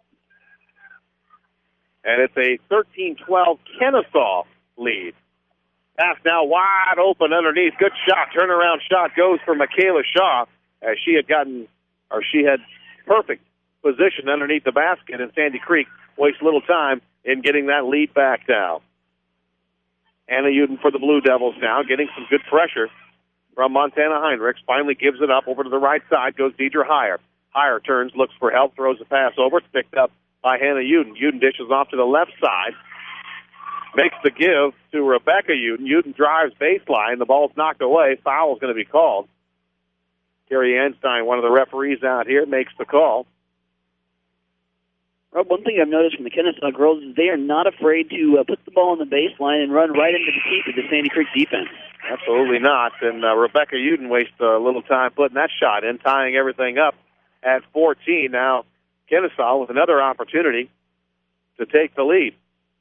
And it's a thirteen twelve Kennesaw lead. Pass now wide open underneath. Good shot. Turnaround shot goes for Michaela Shaw as she had gotten, or she had perfect position underneath the basket, and Sandy Creek wastes little time in getting that lead back now. Anna Uden for the Blue Devils now, getting some good pressure from Montana Heinrichs. Finally gives it up over to the right side. Goes Deidre Heyer. Higher turns, looks for help, throws the pass over. It's picked up by Hannah Uden. Uden dishes off to the left side. Makes the give to Rebecca Uden. Uden drives baseline. The ball's knocked away. Foul is going to be called. Carrie Anstein, one of the referees out here, makes the call. Well, one thing I've noticed from the Kennesaw girls is they are not afraid to uh, put the ball on the baseline and run right into the teeth of the Sandy Creek defense. Absolutely not. And uh, Rebecca Uden wastes a little time putting that shot in, tying everything up at fourteen. Now, Kennesaw with another opportunity to take the lead.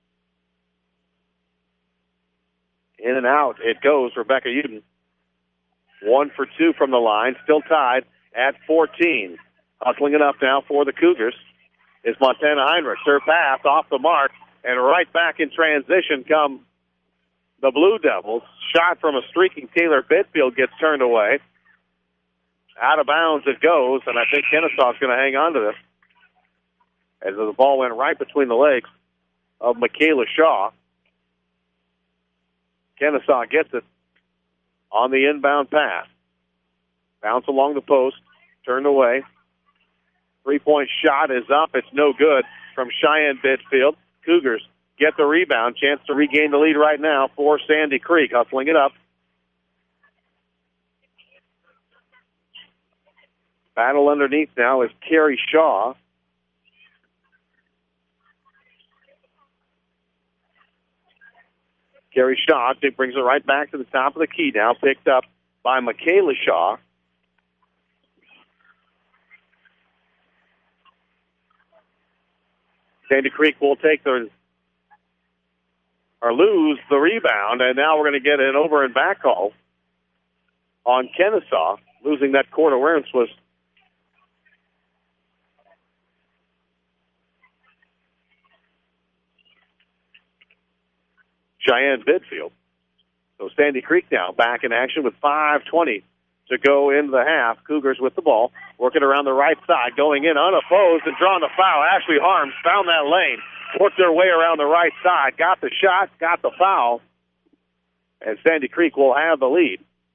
In and out it goes, Rebecca Uden. One for two from the line, still tied at fourteen. Hustling it up now for the Cougars is Montana Heinrich. Her pass off the mark, and right back in transition come the Blue Devils. Shot from a streaking Taylor Bitfield gets turned away. Out of bounds it goes, and I think Kennesaw's going to hang on to this. As the ball went right between the legs of Michaela Shaw. Kennesaw gets it on the inbound pass. Bounce along the post, turned away. Three-point shot is up. It's no good from Cheyenne Bitfield. Cougars get the rebound. Chance to regain the lead right now for Sandy Creek. Hustling it up. Battle underneath now is Carrie Shaw. Carrie Shaw brings it right back to the top of the key now, picked up by Michaela Shaw. Sandy Creek will take the, or lose the rebound, and now we're going to get an over and back call on Kennesaw. Losing that court awareness was Cheyenne Bitfield. So Sandy Creek now back in action with five twenty to go into the half. Cougars with the ball, working around the right side, going in unopposed and drawing the foul. Ashley Harms found that lane, worked their way around the right side, got the shot, got the foul, and Sandy Creek will have the lead.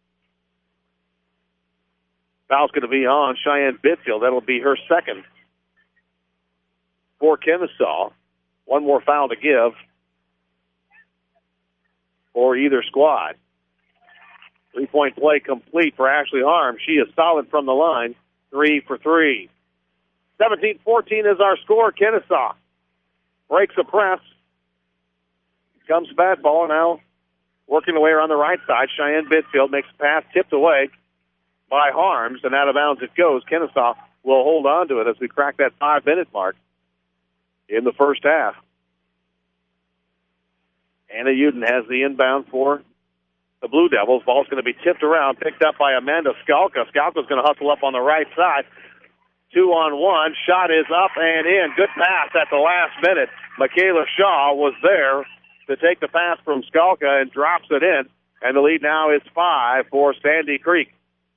Foul's going to be on Cheyenne Bitfield. That'll be her second for Kennesaw. One more foul to give for either squad. Three-point play complete for Ashley Harms. She is solid from the line. Three for three. seventeen fourteen is our score. Kennesaw breaks a press. Comes fastball now. Working the way around the right side. Cheyenne Bitfield makes a pass tipped away by Harms, and out of bounds it goes. Kennesaw will hold on to it as we crack that five-minute mark in the first half. Anna Uden has the inbound for the Blue Devils. Ball's going to be tipped around, picked up by Amanda Skalka. Skalka's going to hustle up on the right side. Two on one. Shot is up and in. Good pass at the last minute. Michaela Shaw was there to take the pass from Skalka and drops it in. And the lead now is five for Sandy Creek.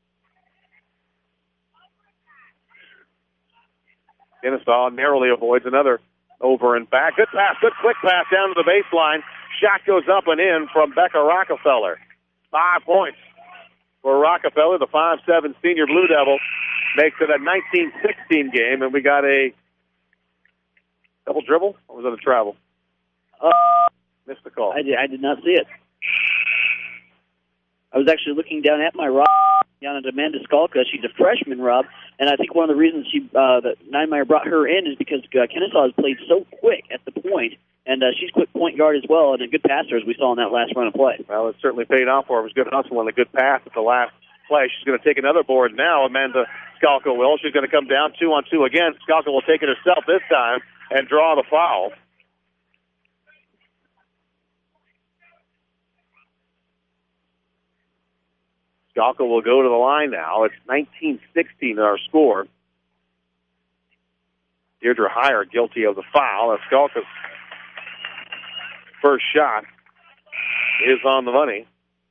Kennesaw narrowly avoids another over and back. Good pass, good quick pass down to the baseline. Shot goes up and in from Becca Rockefeller. Five points for Rockefeller. The five seven senior Blue Devil makes it a nineteen sixteen game, and we got a double dribble, or was it a travel? Uh, Missed the call. I did, I did not see it. I was actually looking down at my Rob, down at Amanda Skalka. She's a freshman, Rob, and I think one of the reasons she uh, that Neinmeyer brought her in is because uh, Kennesaw has played so quick at the point, and uh, she's quick point guard as well, and a good passer, as we saw in that last run of play. Well, it certainly paid off for her. It was good hustle and a good pass at the last play. She's going to take another board now. Amanda Skalka will. She's going to come down two on two again. Skalka will take it herself this time and draw the foul. Skalka will go to the line now. It's nineteen sixteen our score. Deirdre Heyer guilty of the foul. As Skalka's first shot is on the money.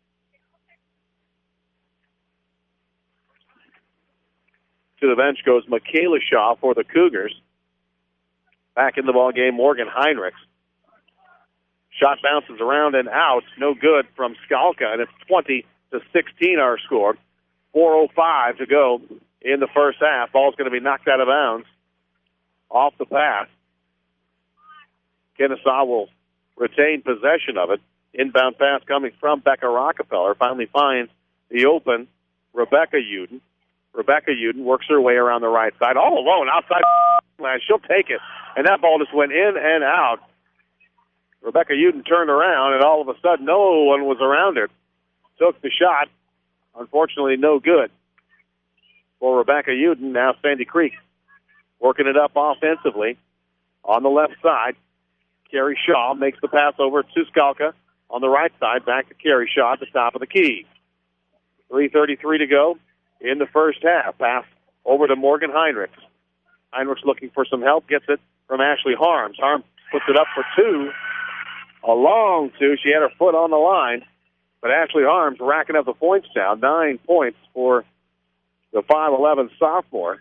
To the bench goes Michaela Shaw for the Cougars. Back in the ball game, Morgan Heinrichs. Shot bounces around and out. No good from Skalka, and it's twenty to sixteen our score. four oh five to go in the first half. Ball's going to be knocked out of bounds off the pass. Kennesaw will retain possession of it. Inbound pass coming from Becca Rockefeller. Finally finds the open Rebecca Uden. Rebecca Uden works her way around the right side, all alone outside. She'll take it. And that ball just went in and out. Rebecca Uden turned around, and all of a sudden, no one was around her. Took the shot. Unfortunately, no good for Rebecca Uden. Now Sandy Creek working it up offensively on the left side. Carrie Shaw makes the pass over to Skalka on the right side. Back to Carrie Shaw at the top of the key. three thirty-three to go in the first half. Pass over to Morgan Heinrichs. Heinrichs looking for some help. Gets it from Ashley Harms. Harms puts it up for two. A long two. She had her foot on the line. But Ashley Harms racking up the points now. Nine points for the five eleven sophomore.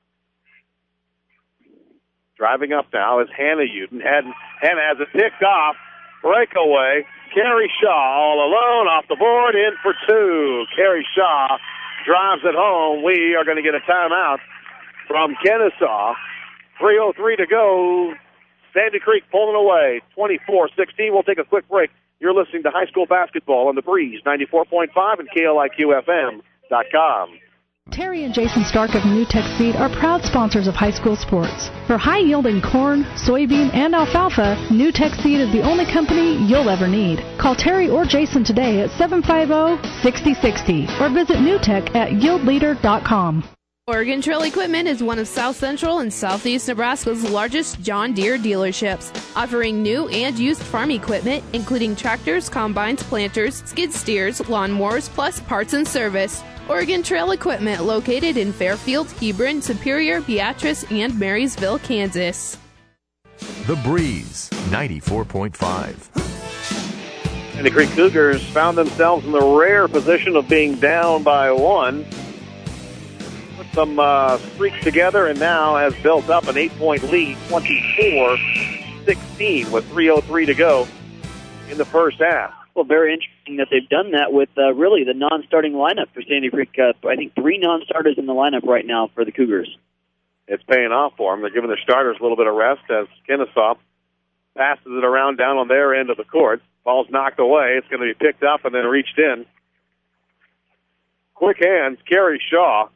Driving up now is Hannah Uden. Hannah has it picked off. Breakaway. Carrie Shaw all alone off the board. In for two. Carrie Shaw drives it home. We are going to get a timeout from Kennesaw. three oh three to go. Sandy Creek pulling away. twenty-four sixteen. We'll take a quick break. You're listening to high school basketball on the Breeze, ninety-four point five and K L I Q F M dot com. Terry and Jason Stark of NewTek Seed are proud sponsors of high school sports. For high-yielding corn, soybean, and alfalfa, NewTek Seed is the only company you'll ever need. Call Terry or Jason today at seven five zero, six zero six zero or visit newtek at yield leader dot com. Oregon Trail Equipment is one of South Central and Southeast Nebraska's largest John Deere dealerships, offering new and used farm equipment, including tractors, combines, planters, skid steers, lawnmowers, plus parts and service. Oregon Trail Equipment, located in Fairfield, Hebron, Superior, Beatrice, and Marysville, Kansas. The Breeze, ninety-four point five. And the Creek Cougars found themselves in the rare position of being down by one. Put some uh, streaks together and now has built up an eight-point lead, twenty-four sixteen, with three oh three to go in the first half. Well, very interesting that they've done that with uh, really the non-starting lineup for Sandy Creek. Uh, I think three non-starters in the lineup right now for the Cougars. It's paying off for them. They're giving their starters a little bit of rest as Kennesaw passes it around down on their end of the court. Ball's knocked away. It's going to be picked up and then reached in. Quick hands, Carrie Shaw.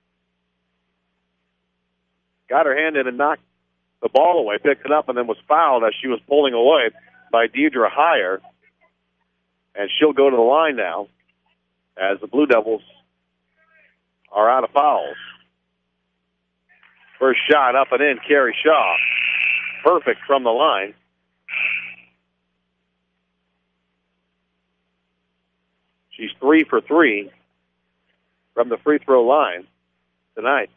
Got her hand in and knocked the ball away, picked it up, and then was fouled as she was pulling away by Deidre Heyer. And she'll go to the line now as the Blue Devils are out of fouls. First shot up and in, Carrie Shaw. Perfect from the line. She's three for three from the free throw line tonight.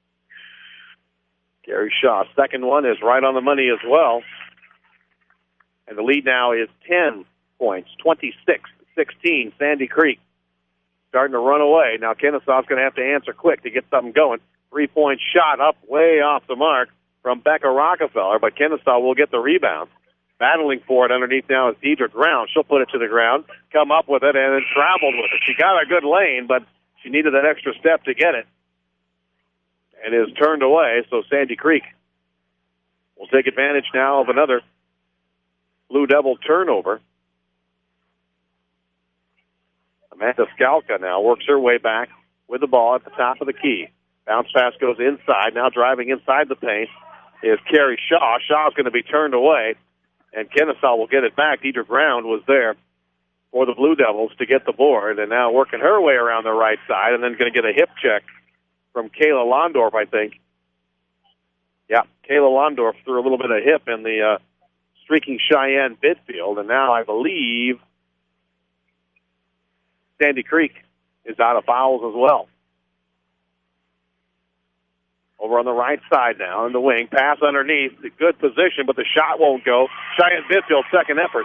Carrie Shaw, second one is right on the money as well. And the lead now is ten points, twenty-six sixteen, Sandy Creek. Starting to run away. Now Kennesaw's going to have to answer quick to get something going. Three-point shot up way off the mark from Becca Rockefeller, but Kennesaw will get the rebound. Battling for it underneath now is Deidre Brown. She'll put it to the ground, come up with it, and then traveled with it. She got a good lane, but she needed that extra step to get it. And is turned away, so Sandy Creek will take advantage now of another Blue Devil turnover. Amanda Skalka now works her way back with the ball at the top of the key. Bounce pass goes inside. Now driving inside the paint is Carrie Shaw. Shaw's going to be turned away, and Kennesaw will get it back. Deidre Brown was there for the Blue Devils to get the board, and now working her way around the right side, and then going to get a hip check from Kayla Londorf, I think. Yeah, Kayla Londorf threw a little bit of hip in the uh, streaking Cheyenne Bitfield, and now I believe Sandy Creek is out of fouls as well. Over on the right side now in the wing. Pass underneath. Good position, but the shot won't go. Cheyenne Bitfield, second effort.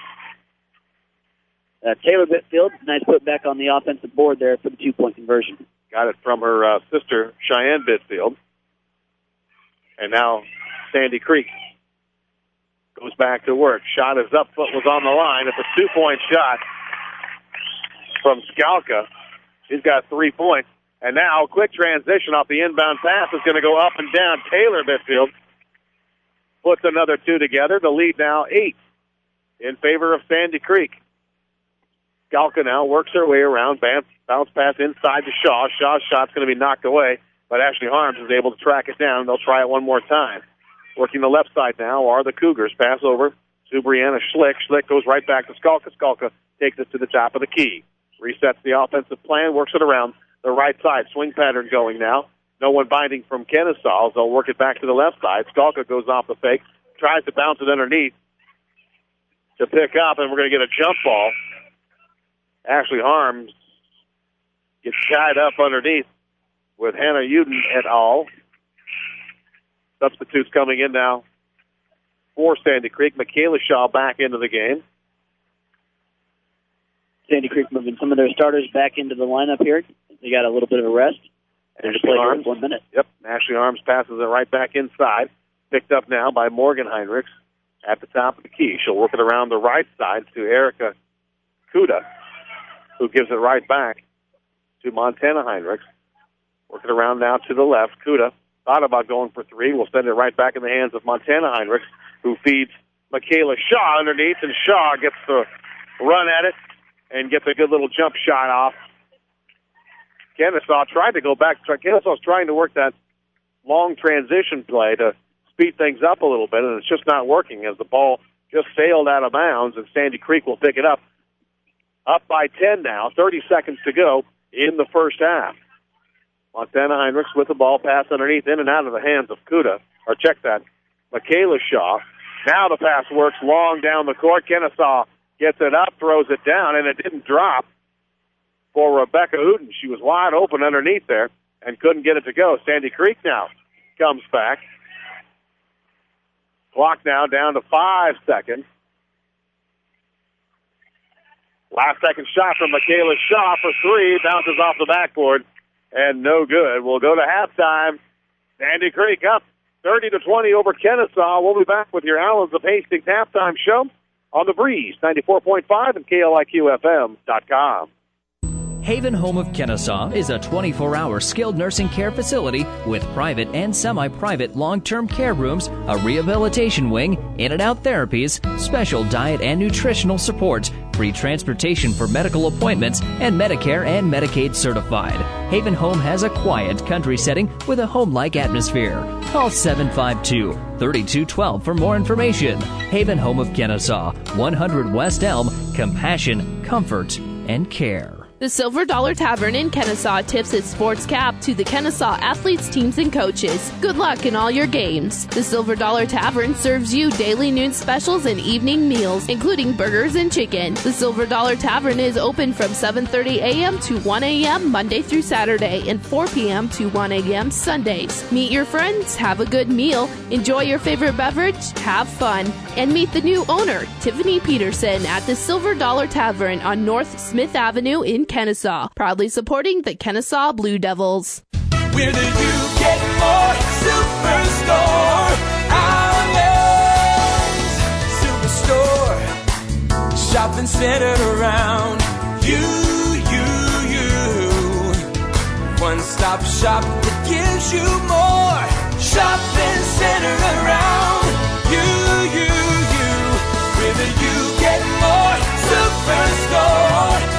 Uh, Taylor Bitfield, nice put back on the offensive board there for the two-point conversion. Got it from her uh, sister, Cheyenne Bitfield. And now Sandy Creek goes back to work. Shot is up, foot was on the line. It's a two-point shot from Skalka. She's got three points. And now, quick transition off the inbound pass is going to go up and down. Taylor Bitfield puts another two together. The lead now eight in favor of Sandy Creek. Skalka now works her way around. Bounce, bounce pass inside to Shaw. Shaw's shot's going to be knocked away, but Ashley Harms is able to track it down. They'll try it one more time. Working the left side now are the Cougars. Pass over to Brianna Schlick. Schlick goes right back to Skalka. Skalka takes it to the top of the key. Resets the offensive plan, works it around the right side. Swing pattern going now. No one binding from Kennesaw. They'll work it back to the left side. Skalka goes off the fake, tries to bounce it underneath to pick up, and we're going to get a jump ball. Ashley Harms gets tied up underneath with Hannah Uden et al. Substitutes coming in now for Sandy Creek. Michaela Shaw back into the game. Sandy Creek moving some of their starters back into the lineup here. They got a little bit of a rest. They're just playing Arms. One minute. Yep, Ashley Arms passes it right back inside. Picked up now by Morgan Heinrichs at the top of the key. She'll work it around the right side to Erica Kuda, who gives it right back to Montana Heinrichs. Work it around now to the left. Kuda thought about going for three. We'll send it right back in the hands of Montana Heinrichs, who feeds Michaela Shaw underneath, and Shaw gets the run at it and gets a good little jump shot off. Kennesaw tried to go back. Kennesaw's trying to work that long transition play to speed things up a little bit, and it's just not working as the ball just sailed out of bounds, and Sandy Creek will pick it up. Up by ten now, thirty seconds to go in the first half. Montana Heinrichs with the ball, pass underneath, in and out of the hands of Kuda. Or check that, Michaela Shaw. Now the pass works long down the court. Kennesaw gets it up, throws it down, and it didn't drop for Rebecca Uden. She was wide open underneath there and couldn't get it to go. Sandy Creek now comes back. Clock now down to five seconds. Last second shot from Michaela Shaw for three. Bounces off the backboard and no good. We'll go to halftime. Sandy Creek up thirty to twenty over Kennesaw. We'll be back with your Allens of Hastings halftime show on the Breeze ninety-four point five and K L I Q F M dot com. Haven Home of Kennesaw is a twenty-four hour skilled nursing care facility with private and semi-private long-term care rooms, a rehabilitation wing, in and out therapies, special diet and nutritional support, free transportation for medical appointments, and Medicare and Medicaid certified. Haven Home has a quiet country setting with a home-like atmosphere. Call seven five two, three two one two for more information. Haven Home of Kennesaw, one hundred West Elm, compassion, comfort, and care. The Silver Dollar Tavern in Kennesaw tips its sports cap to the Kennesaw athletes, teams, and coaches. Good luck in all your games. The Silver Dollar Tavern serves you daily noon specials and evening meals, including burgers and chicken. The Silver Dollar Tavern is open from seven thirty a.m. to one a.m. Monday through Saturday and four p.m. to one a.m. Sundays. Meet your friends, have a good meal, enjoy your favorite beverage, have fun, and meet the new owner, Tiffany Peterson, at the Silver Dollar Tavern on North Smith Avenue in Kennesaw, proudly supporting the Kennesaw Blue Devils. Where do you get more? Superstore. Allens Superstore. Shopping centered around you, you, you. One stop shop that gives you more. Shopping centered around you, you, you. Where do you get more? Superstore.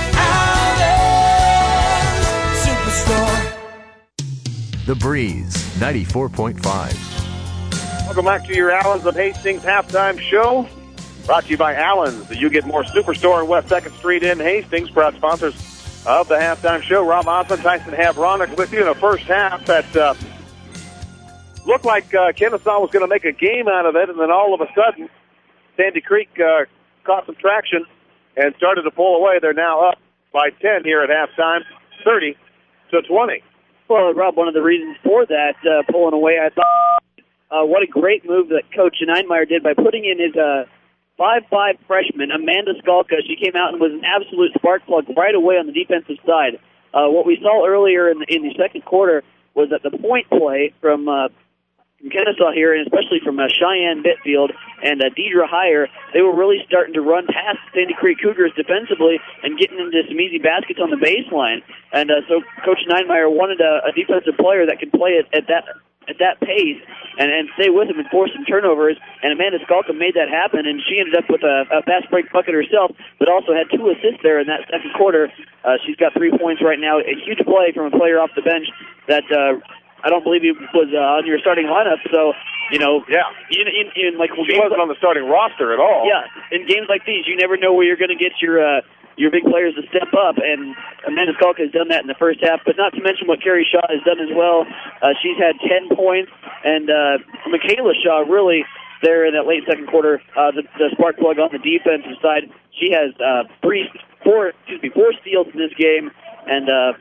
The Breeze, ninety-four point five. Welcome back to your Allens of Hastings halftime show. Brought to you by Allens, the You Get More Superstore on West second Street in Hastings. Proud sponsors of the halftime show. Rob Osmond, Tyson Havronic with you in a first half that uh, looked like uh, Kennesaw was going to make a game out of it, and then all of a sudden, Sandy Creek uh, caught some traction and started to pull away. They're now up by ten here at halftime, thirty to twenty. Well, Rob, one of the reasons for that uh, pulling away, I thought, uh, what a great move that Coach Einmeyer did by putting in his uh, five five freshman, Amanda Skalka. She came out and was an absolute spark plug right away on the defensive side. Uh, what we saw earlier in the, in the second quarter was that the point play from uh, from Kennesaw here, and especially from uh, Cheyenne Bitfield and uh, Deidre Heyer, they were really starting to run past Sandy Creek Cougars defensively and getting into some easy baskets on the baseline. And uh, so Coach Neinmeyer wanted a, a defensive player that could play at, at that at that pace and, and stay with him and force some turnovers. And Amanda Skalka made that happen, and she ended up with a, a fast break bucket herself, but also had two assists there in that second quarter. Uh, she's got three points right now. A huge play from a player off the bench that uh, I don't believe he was uh, on your starting lineup. So, you know, yeah, in, in, in like she wasn't on the starting roster at all. Yeah, in games like these, you never know where you're going to get your uh, your big players to step up, and Amanda Skalka has done that in the first half. But not to mention what Carrie Shaw has done as well. Uh, she's had ten points, and uh, Michaela Shaw really there in that late second quarter, uh, the, the spark plug on the defensive side. She has uh, three, four, excuse me, four steals in this game, and uh,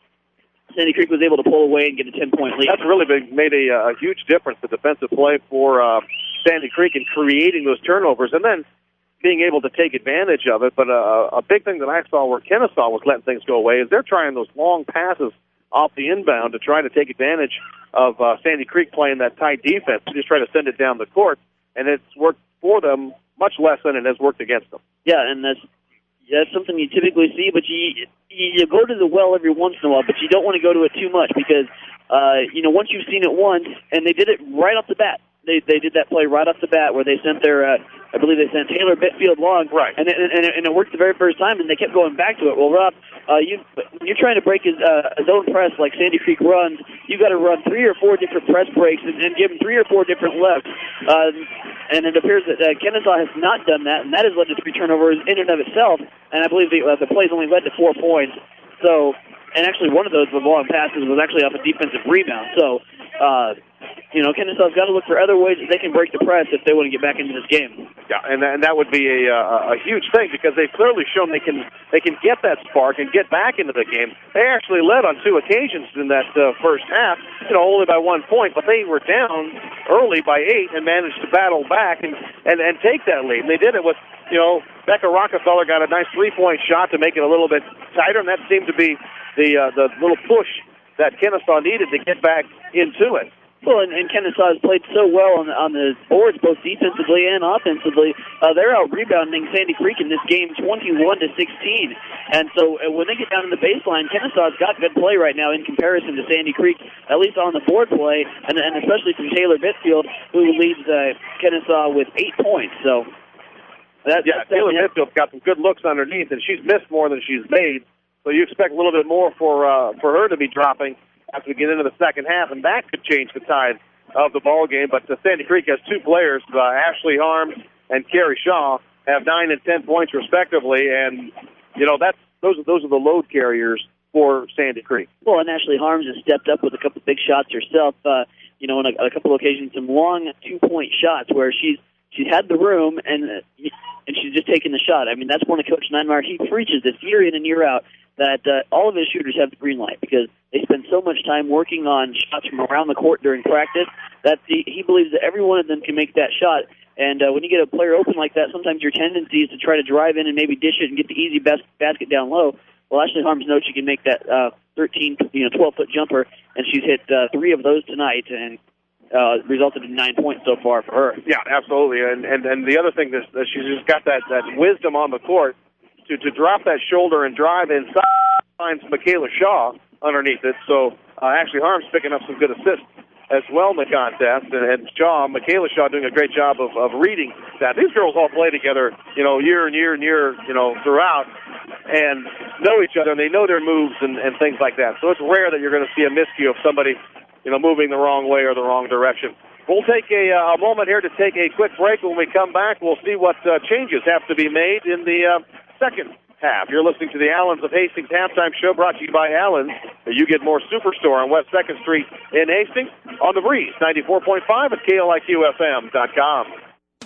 Sandy Creek was able to pull away and get a ten-point lead. That's really been, made a, a huge difference, the defensive play for uh, Sandy Creek in creating those turnovers and then being able to take advantage of it. But uh, a big thing that I saw where Kennesaw was letting things go away is they're trying those long passes off the inbound to try to take advantage of uh, Sandy Creek playing that tight defense. They just try to send it down the court, and it's worked for them much less than it has worked against them. Yeah, and that's that's something you typically see, but you you go to the well every once in a while, but you don't want to go to it too much because, uh, you know, once you've seen it once, and they did it right off the bat. They they did that play right off the bat where they sent their, uh, I believe they sent Taylor Bitfield long, right? And it, and, it, and it worked the very first time, and they kept going back to it. Well, Rob, uh, you when you're trying to break his uh, a zone press like Sandy Creek runs, you got to run three or four different press breaks and, and give them three or four different lefts. Uh, and it appears that uh, Kennesaw has not done that, and that has led to three turnovers in and of itself. And I believe the, uh, the plays only led to four points. So, and actually one of those the long passes was actually off a defensive rebound. So. Uh, You know, Kennesaw's got to look for other ways that they can break the press if they want to get back into this game. Yeah, and and that would be a a, a huge thing because they've clearly shown they can they can get that spark and get back into the game. They actually led on two occasions in that uh, first half, you know, only by one point, but they were down early by eight and managed to battle back and and, and take that lead. And they did it with, you know, Becca Rockefeller got a nice three-point shot to make it a little bit tighter, and that seemed to be the uh, the little push that Kennesaw needed to get back into it. Well, and, and Kennesaw has played so well on the, on the boards, both defensively and offensively. Uh, they're out rebounding Sandy Creek in this game, twenty-one to sixteen. And so uh, when they get down in the baseline, Kennesaw's got good play right now in comparison to Sandy Creek, at least on the board play, and, and especially from Taylor Bitfield, who leads uh, Kennesaw with eight points. So that, yeah, that's Taylor Bitfield's got some good looks underneath, and she's missed more than she's made. So you expect a little bit more for uh, for her to be dropping as we get into the second half, and that could change the tide of the ball game. But uh, Sandy Creek has two players, uh, Ashley Harms and Carrie Shaw, have nine and ten points respectively, and you know that's those are those are the load carriers for Sandy Creek. Well, and Ashley Harms has stepped up with a couple big shots herself. Uh, you know, on a, a couple of occasions, some long two-point shots where she's she's had the room and uh, and she's just taken the shot. I mean, that's one of Coach Neinmeyer. He preaches this year in and year out that uh, all of his shooters have the green light because they spend so much time working on shots from around the court during practice that the, he believes that every one of them can make that shot. And uh, when you get a player open like that, sometimes your tendency is to try to drive in and maybe dish it and get the easy best basket down low. Well, Ashley Harms knows she can make that uh, thirteen, you know, twelve-foot jumper, and she's hit uh, three of those tonight, and uh, resulted in nine points so far for her. Yeah, absolutely. And and, and the other thing is that she's just got that, that wisdom on the court to, to drop that shoulder and drive inside, finds Michaela Shaw underneath it. So uh, Ashley Harms picking up some good assists as well in the contest, and, and Shaw, Michaela Shaw doing a great job of, of reading that. These girls all play together, you know, year and year and year, you know, throughout, and know each other, and they know their moves and, and things like that. So it's rare that you're going to see a miscue of somebody, you know, moving the wrong way or the wrong direction. We'll take a, uh, a moment here to take a quick break. When we come back, we'll see what uh, changes have to be made in the uh, second half. You're listening to the Allens of Hastings halftime show brought to you by Allens. You Get More Superstore on West second Street in Hastings on the Breeze, ninety-four point five at K L I Q F M dot com.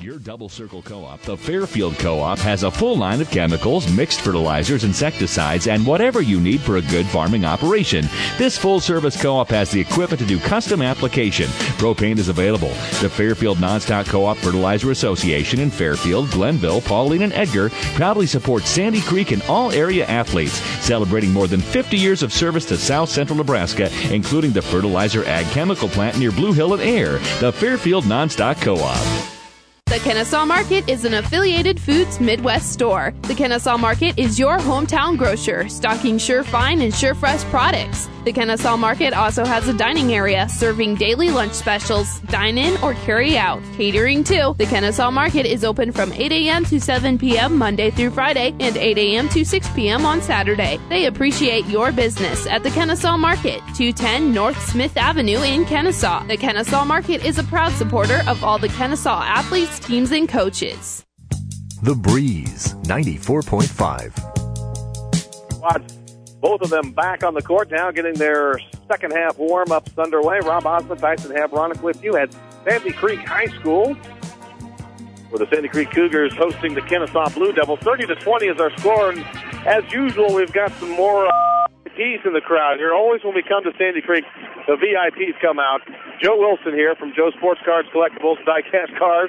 Your Double Circle Co-op, the Fairfield Co-op, has a full line of chemicals, mixed fertilizers, insecticides, and whatever you need for a good farming operation. This full-service co-op has the equipment to do custom application. Propane is available. The Fairfield Nonstock Co-op Fertilizer Association in Fairfield, Glenville, Pauline, and Edgar proudly supports Sandy Creek and all area athletes, celebrating more than fifty years of service to South Central Nebraska, including the Fertilizer Ag Chemical Plant near Blue Hill and Air. The Fairfield Nonstock Co-op. The Kennesaw Market is an affiliated Foods Midwest store. The Kennesaw Market is your hometown grocer, stocking Sure Fine and Sure Fresh products. The Kennesaw Market also has a dining area, serving daily lunch specials, dine-in or carry-out, catering too. The Kennesaw Market is open from eight a.m. to seven p.m. Monday through Friday and eight a.m. to six p.m. on Saturday. They appreciate your business at the Kennesaw Market, two ten North Smith Avenue in Kennesaw. The Kennesaw Market is a proud supporter of all the Kennesaw athletes, teams, and coaches. The Breeze, ninety-four point five. Watch both of them back on the court now, getting their second half warm-ups underway. Rob Osmond, Tyson Havronic with you at Sandy Creek High School, where the Sandy Creek Cougars hosting the Kennesaw Blue Devils. thirty to twenty is our score, and as usual, we've got some more uh, V I Ps in the crowd here. Always when we come to Sandy Creek, the V I Ps come out. Joe Wilson here from Joe Sports Cards, Collectibles, Diecast Cars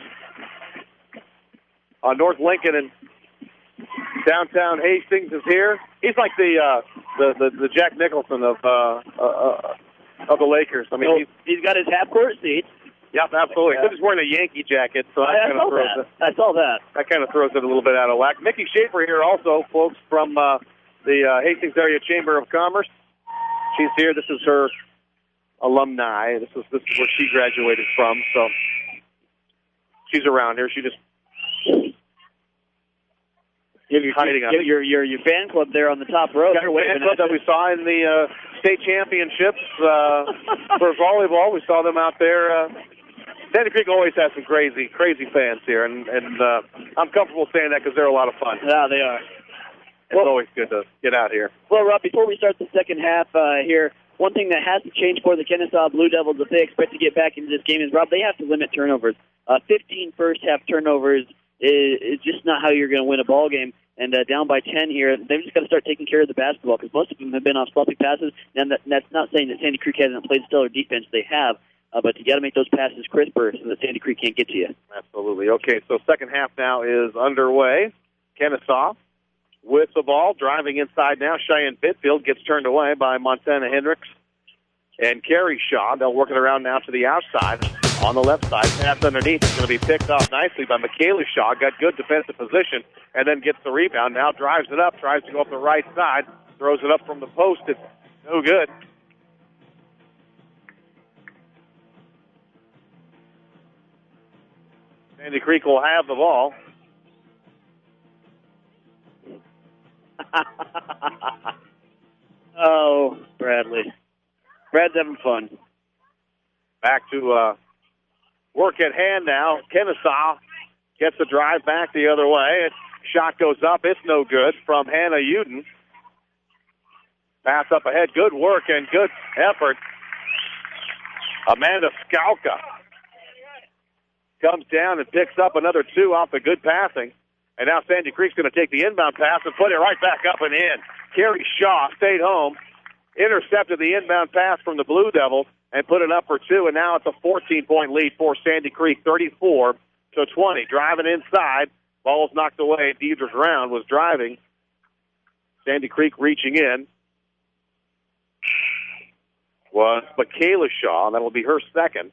on North Lincoln and downtown Hastings is here. He's like the uh, the, the the Jack Nicholson of uh, uh, of the Lakers. I mean, so he's, he's got his half court seats. Yep, absolutely. Yeah. He's wearing a Yankee jacket, so that I, kind I of throws that. it. I saw that. That kind of throws it a little bit out of whack. Mickey Schaefer here also, folks, from uh, the uh, Hastings Area Chamber of Commerce. She's here. This is her alumni. This is this is where she graduated from. So she's around here. She just. You have your, hiding your, your, your, your fan club there on the top row. Got our fan club that we saw in the uh, state championships uh, for volleyball. We saw them out there. Uh, Sandy Creek always has some crazy, crazy fans here, and, and uh, I'm comfortable saying that because they're a lot of fun. Yeah, they are. It's well, always good to get out here. Well, Rob, before we start the second half uh, here, one thing that has to change for the Kennesaw Blue Devils if they expect to get back into this game is, Rob, they have to limit turnovers. Uh, fifteen first-half turnovers is, is just not how you're going to win a ball game. And uh, down by ten here, they've just got to start taking care of the basketball because most of them have been off sloppy passes. And that, that's not saying that Sandy Creek hasn't played stellar defense. They have. Uh, but you got to make those passes crisper so that Sandy Creek can't get to you. Absolutely. Okay, so second half now is underway. Kennesaw with the ball, driving inside now. Cheyenne Bitfield gets turned away by Montana Hendricks and Carrie Shaw. They'll work it around now to the outside. On the left side, pass underneath. It's going to be picked off nicely by Michaela Shaw. Got good defensive position and then gets the rebound. Now drives it up, tries to go up the right side, throws it up from the post. It's no good. Sandy Creek will have the ball. Oh, Bradley. Brad's having fun. Back to uh, work at hand now. Kennesaw gets the drive back the other way. Shot goes up. It's no good from Hannah Uden. Pass up ahead. Good work and good effort. Amanda Skalka comes down and picks up another two off the good passing. And now Sandy Creek's going to take the inbound pass and put it right back up and in. Carrie Shaw stayed home, intercepted the inbound pass from the Blue Devils, and put it up for two. And now it's a fourteen-point lead for Sandy Creek, thirty-four to twenty. Driving inside. Ball was knocked away. Deidre Brown was driving. Sandy Creek reaching in was Michaela Shaw. That'll be her second.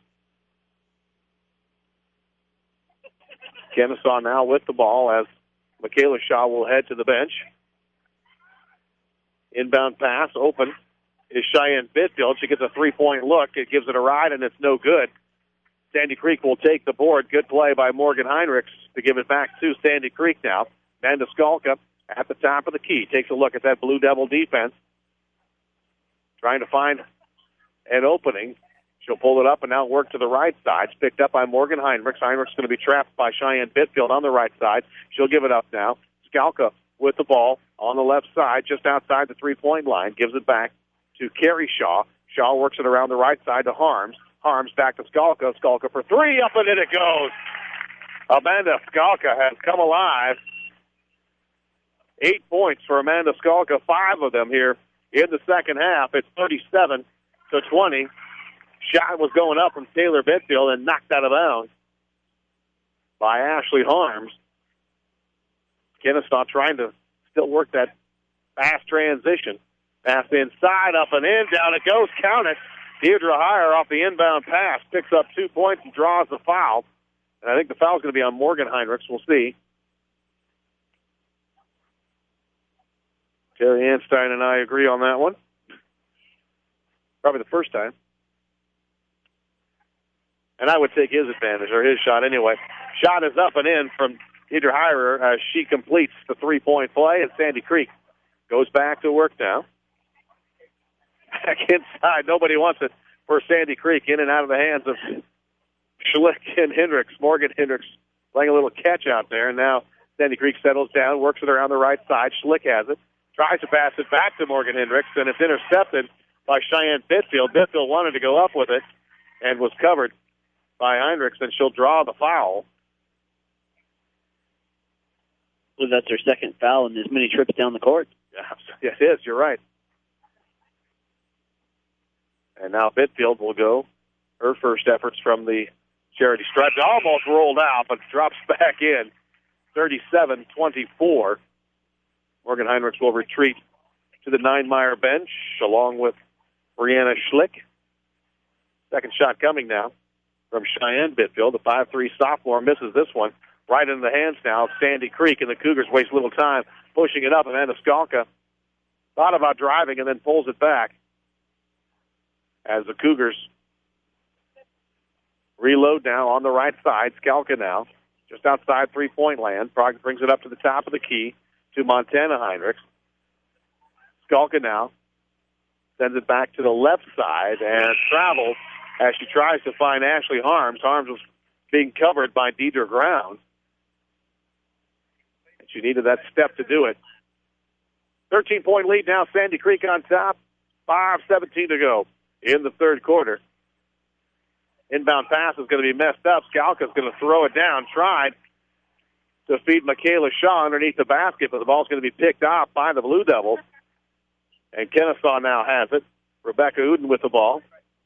Kennesaw now with the ball as Michaela Shaw will head to the bench. Inbound pass open is Cheyenne Bitfield. She gets a three-point look. It gives it a ride, and it's no good. Sandy Creek will take the board. Good play by Morgan Heinrichs to give it back to Sandy Creek now. Amanda Skalka at the top of the key. Takes a look at that Blue Devil defense. Trying to find an opening. She'll pull it up and now work to the right side. It's picked up by Morgan Heinrichs. Heinrichs going to be trapped by Cheyenne Bitfield on the right side. She'll give it up now. Skalka with the ball on the left side, just outside the three-point line. Gives it back to Carrie Shaw. Shaw works it around the right side to Harms. Harms back to Skalka. Skalka for three. Up and in it goes. Amanda Skalka has come alive. Eight points for Amanda Skalka, five of them here in the second half. It's thirty-seven to twenty. Shot was going up from Taylor Bitfield and knocked out of bounds by Ashley Harms. Kennesaw trying to still work that fast transition. Pass inside, up and in, down it goes, count it. Deirdre Heyer off the inbound pass, picks up two points and draws the foul. And I think the foul's going to be on Morgan Heinrichs. We'll see. Terry Anstein and I agree on that one. Probably the first time. And I would take his advantage, or his shot anyway. Shot is up and in from Deirdre Heyer as she completes the three-point play, and Sandy Creek goes back to work now. Back inside. Nobody wants it for Sandy Creek. In and out of the hands of Schlick and Hendricks. Morgan Hendricks playing a little catch out there. And now Sandy Creek settles down, works it around the right side. Schlick has it. Tries to pass it back to Morgan Hendricks, and it's intercepted by Cheyenne Bitfield. Bitfield wanted to go up with it and was covered by Heinrichs, and she'll draw the foul. Well, that's her second foul in as many trips down the court. Yeah, it is. You're right. And now Bitfield will go. Her first efforts from the charity stripe. Almost rolled out, but drops back in. thirty-seven twenty-four. Morgan Heinrichs will retreat to the Nine-Meyer bench, along with Brianna Schlick. Second shot coming now from Cheyenne Bitfield. The five three sophomore misses this one. Right in the hands now of Sandy Creek, and the Cougars waste little time pushing it up. Amanda Skalka thought about driving and then pulls it back as the Cougars reload now on the right side. Skalka now just outside three-point land. Prague brings it up to the top of the key to Montana Heinrichs. Skalka now sends it back to the left side and travels as she tries to find Ashley Harms. Harms was being covered by Deidre Ground. And she needed that step to do it. thirteen-point lead now, Sandy Creek on top. five seventeen to go in the third quarter. Inbound pass is going to be messed up. Skalka's going to throw it down. Tried to feed Michaela Shaw underneath the basket, but the ball's going to be picked off by the Blue Devils. And Kennesaw now has it. Rebecca Uden with the ball.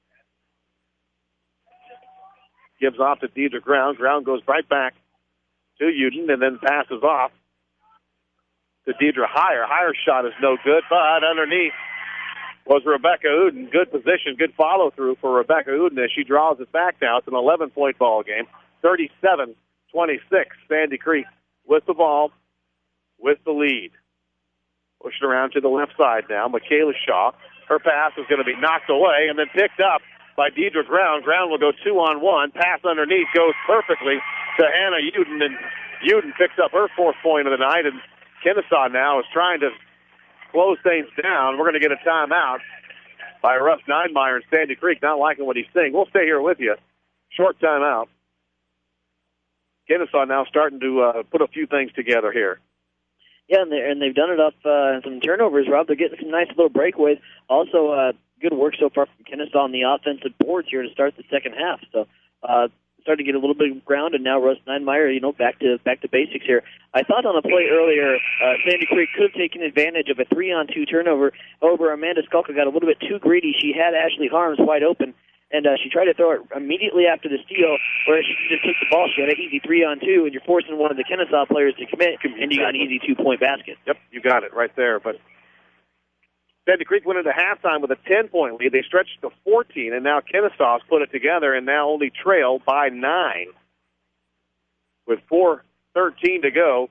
Gives off to Deidre Ground. Ground goes right back to Uden and then passes off to Deidre Heyer. Heyer's shot is no good, but underneath was Rebecca Uden. Good position, good follow-through for Rebecca Uden as she draws it back now. It's an eleven-point ball game, thirty-seven twenty-six. Sandy Creek with the ball, with the lead. Pushing around to the left side now. Michaela Shaw. Her pass is going to be knocked away and then picked up by Deidre Ground. Ground will go two-on-one. Pass underneath goes perfectly to Hannah Uden, and Uden picks up her fourth point of the night, and Kennesaw now is trying to close things down. We're going to get a timeout by Russ Ninemeyer and Sandy Creek, not liking what he's saying. We'll stay here with you. Short timeout. Kennesaw now starting to uh, put a few things together here. Yeah, and, and they've done it off uh, some turnovers, Rob. They're getting some nice little breakaways. Also, uh, good work so far from Kennesaw on the offensive boards here to start the second half. So, uh, starting to get a little bit of ground, and now Russ Ninemeyer, you know, back to back to basics here. I thought on a play earlier, uh, Sandy Creek could have taken advantage of a three-on-two turnover. However, Amanda Skalka got a little bit too greedy. She had Ashley Harms wide open, and uh, she tried to throw it immediately after the steal, where she just took the ball. She had an easy three-on-two, and you're forcing one of the Kennesaw players to commit, and you got an easy two-point basket. Yep, you got it right there, but Sandy Creek went into halftime with a ten-point lead. They stretched to fourteen, and now Kennesaw's put it together and now only trail by nine. With four thirteen to go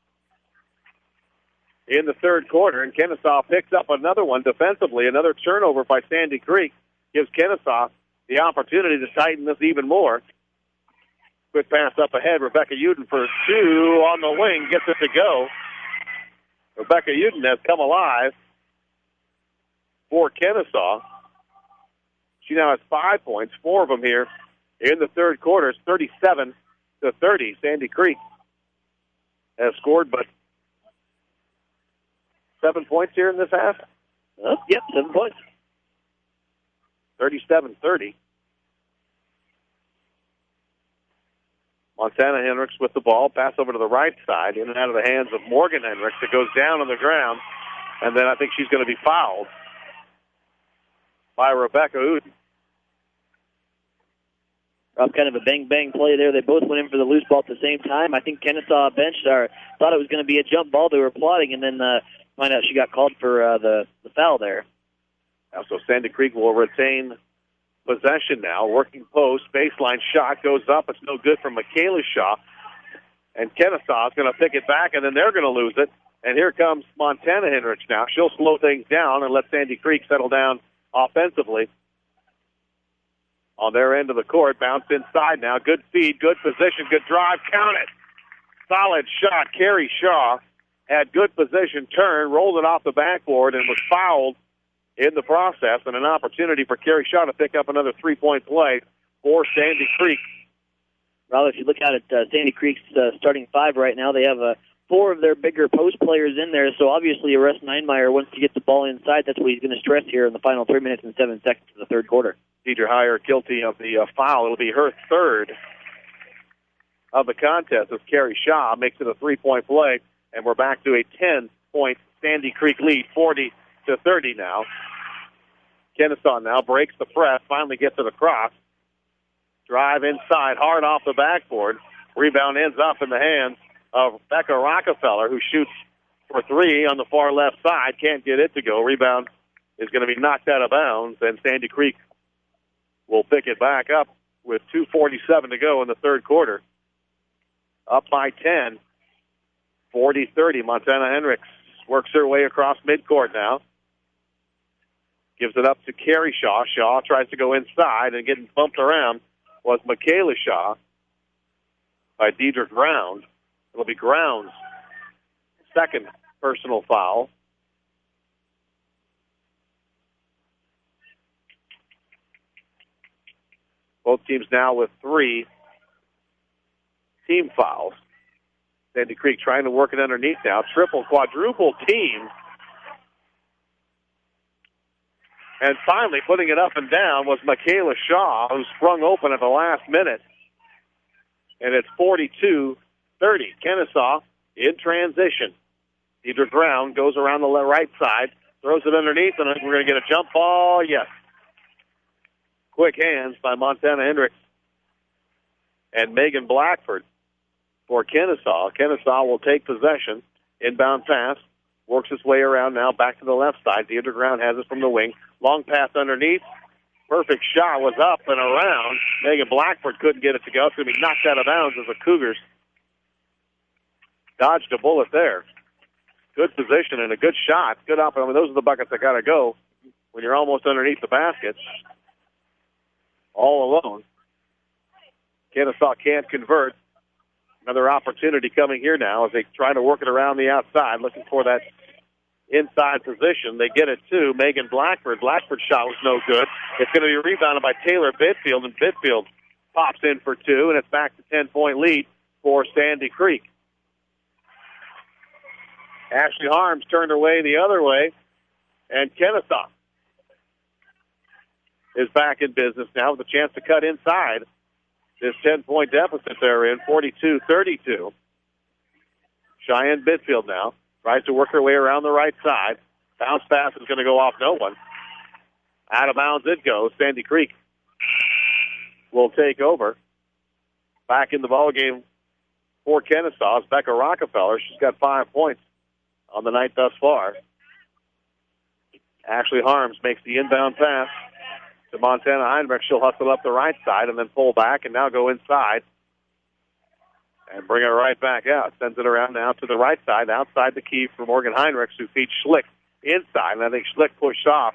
in the third quarter, and Kennesaw picks up another one defensively. Another turnover by Sandy Creek gives Kennesaw the opportunity to tighten this even more. Quick pass up ahead. Rebecca Uden for two on the wing, gets it to go. Rebecca Uden has come alive for Kennesaw. She now has five points, four of them here in the third quarter. It's thirty-seven to thirty. Sandy Creek has scored but seven points here in this half. Oh, yep, seven points. thirty-seven thirty. Montana Hendricks with the ball. Pass over to the right side, in and out of the hands of Morgan Hendricks. It goes down on the ground, and then I think she's going to be fouled by Rebecca Uden. Rob, kind of a bang-bang play there. They both went in for the loose ball at the same time. I think Kennesaw bench or thought it was going to be a jump ball. They were plotting, and then uh, find out she got called for uh, the, the foul there. Now, so Sandy Creek will retain possession now. Working post, baseline shot goes up. It's no good from Michaela Shaw. And Kennesaw is going to pick it back, and then they're going to lose it. And here comes Montana Hendricks now. She'll slow things down and let Sandy Creek settle down offensively. On their end of the court, bounce inside now. Good feed, good position, good drive. Count it. Solid shot. Carrie Shaw had good position, turned, rolled it off the backboard, and was fouled in the process, and an opportunity for Carrie Shaw to pick up another three-point play for Sandy Creek. Well, if you look at it, uh, Sandy Creek's uh, starting five right now, they have uh, four of their bigger post players in there, so obviously Russ Neinmeyer wants to get the ball inside. That's what he's going to stress here in the final three minutes and seven seconds of the third quarter. Deidre Heyer guilty of the uh, foul. It'll be her third of the contest as Carrie Shaw makes it a three-point play, and we're back to a ten-point Sandy Creek lead, forty to thirty now. Kennesaw now breaks the press, finally gets it across. Drive inside, hard off the backboard. Rebound ends up in the hands of Becca Rockefeller, who shoots for three on the far left side. Can't get it to go. Rebound is going to be knocked out of bounds, and Sandy Creek will pick it back up with two forty-seven to go in the third quarter. Up by ten, forty thirty. Montana Hendricks works her way across midcourt now. Gives it up to Carrie Shaw. Shaw tries to go inside, and getting bumped around was Michaela Shaw by Deidre Ground. It'll be Ground's second personal foul. Both teams now with three team fouls. Sandy Creek trying to work it underneath now. Triple, quadruple team. And finally putting it up and down was Michaela Shaw, who sprung open at the last minute. And it's forty-two thirty. Kennesaw in transition. Deidre Brown goes around the right side, throws it underneath, and I think we're going to get a jump ball. Yes. Quick hands by Montana Hendricks and Megan Blackford for Kennesaw. Kennesaw will take possession. Inbound pass. Works its way around now back to the left side. Deidre Brown has it from the wing. Long pass underneath. Perfect shot was up and around. Megan Blackford couldn't get it to go. It's going to be knocked out of bounds as the Cougars dodged a bullet there. Good position and a good shot. Good up. I mean, those are the buckets that got to go when you're almost underneath the basket. All alone. Kennesaw can't convert. Another opportunity coming here now as they try to work it around the outside, looking for that inside position. They get it to Megan Blackford. Blackford's shot was no good. It's going to be rebounded by Taylor Bitfield, and Bitfield pops in for two, and it's back to ten-point lead for Sandy Creek. Ashley Harms turned her way the other way, and Kennesaw is back in business now with a chance to cut inside this ten-point deficit they're in, forty-two thirty-two. Cheyenne Bitfield now tries to work her way around the right side. Bounce pass is going to go off no one. Out of bounds it goes. Sandy Creek will take over. Back in the ballgame for Kennesaw is Becca Rockefeller. She's got five points on the night thus far. Ashley Harms makes the inbound pass to Montana Heinrich. She'll hustle up the right side and then pull back and now go inside and bring it right back out. Sends it around now to the right side, outside the key for Morgan Heinrich, who feeds Schlick inside. And I think Schlick pushed off.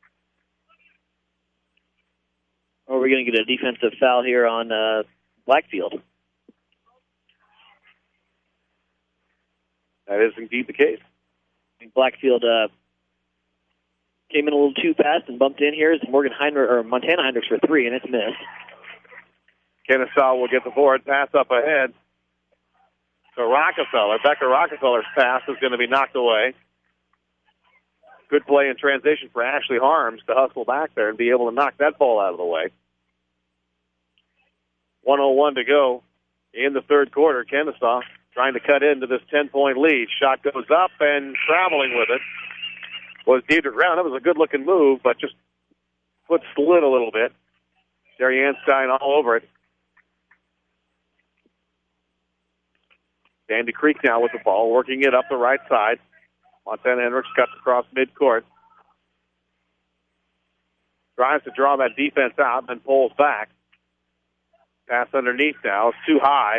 Or we're going to get a defensive foul here on uh, Blackfield. That is indeed the case. I think Blackfield uh, came in a little too fast and bumped in here. It's Morgan Heinrich or Montana Heinrich for three, and it's missed. Kennesaw will get the board. Pass up ahead to Rockefeller. Becca Rockefeller's pass is going to be knocked away. Good play in transition for Ashley Harms to hustle back there and be able to knock that ball out of the way. one oh one to go in the third quarter. Kennesaw trying to cut into this ten-point lead. Shot goes up, and traveling with it was Deidre Brown. That was a good-looking move, but just foot slid a little bit. Sherry Anstein all over it. Sandy Creek now with the ball, working it up the right side. Montana Hendricks cuts across midcourt. Tries to draw that defense out, then pulls back. Pass underneath now. It's too high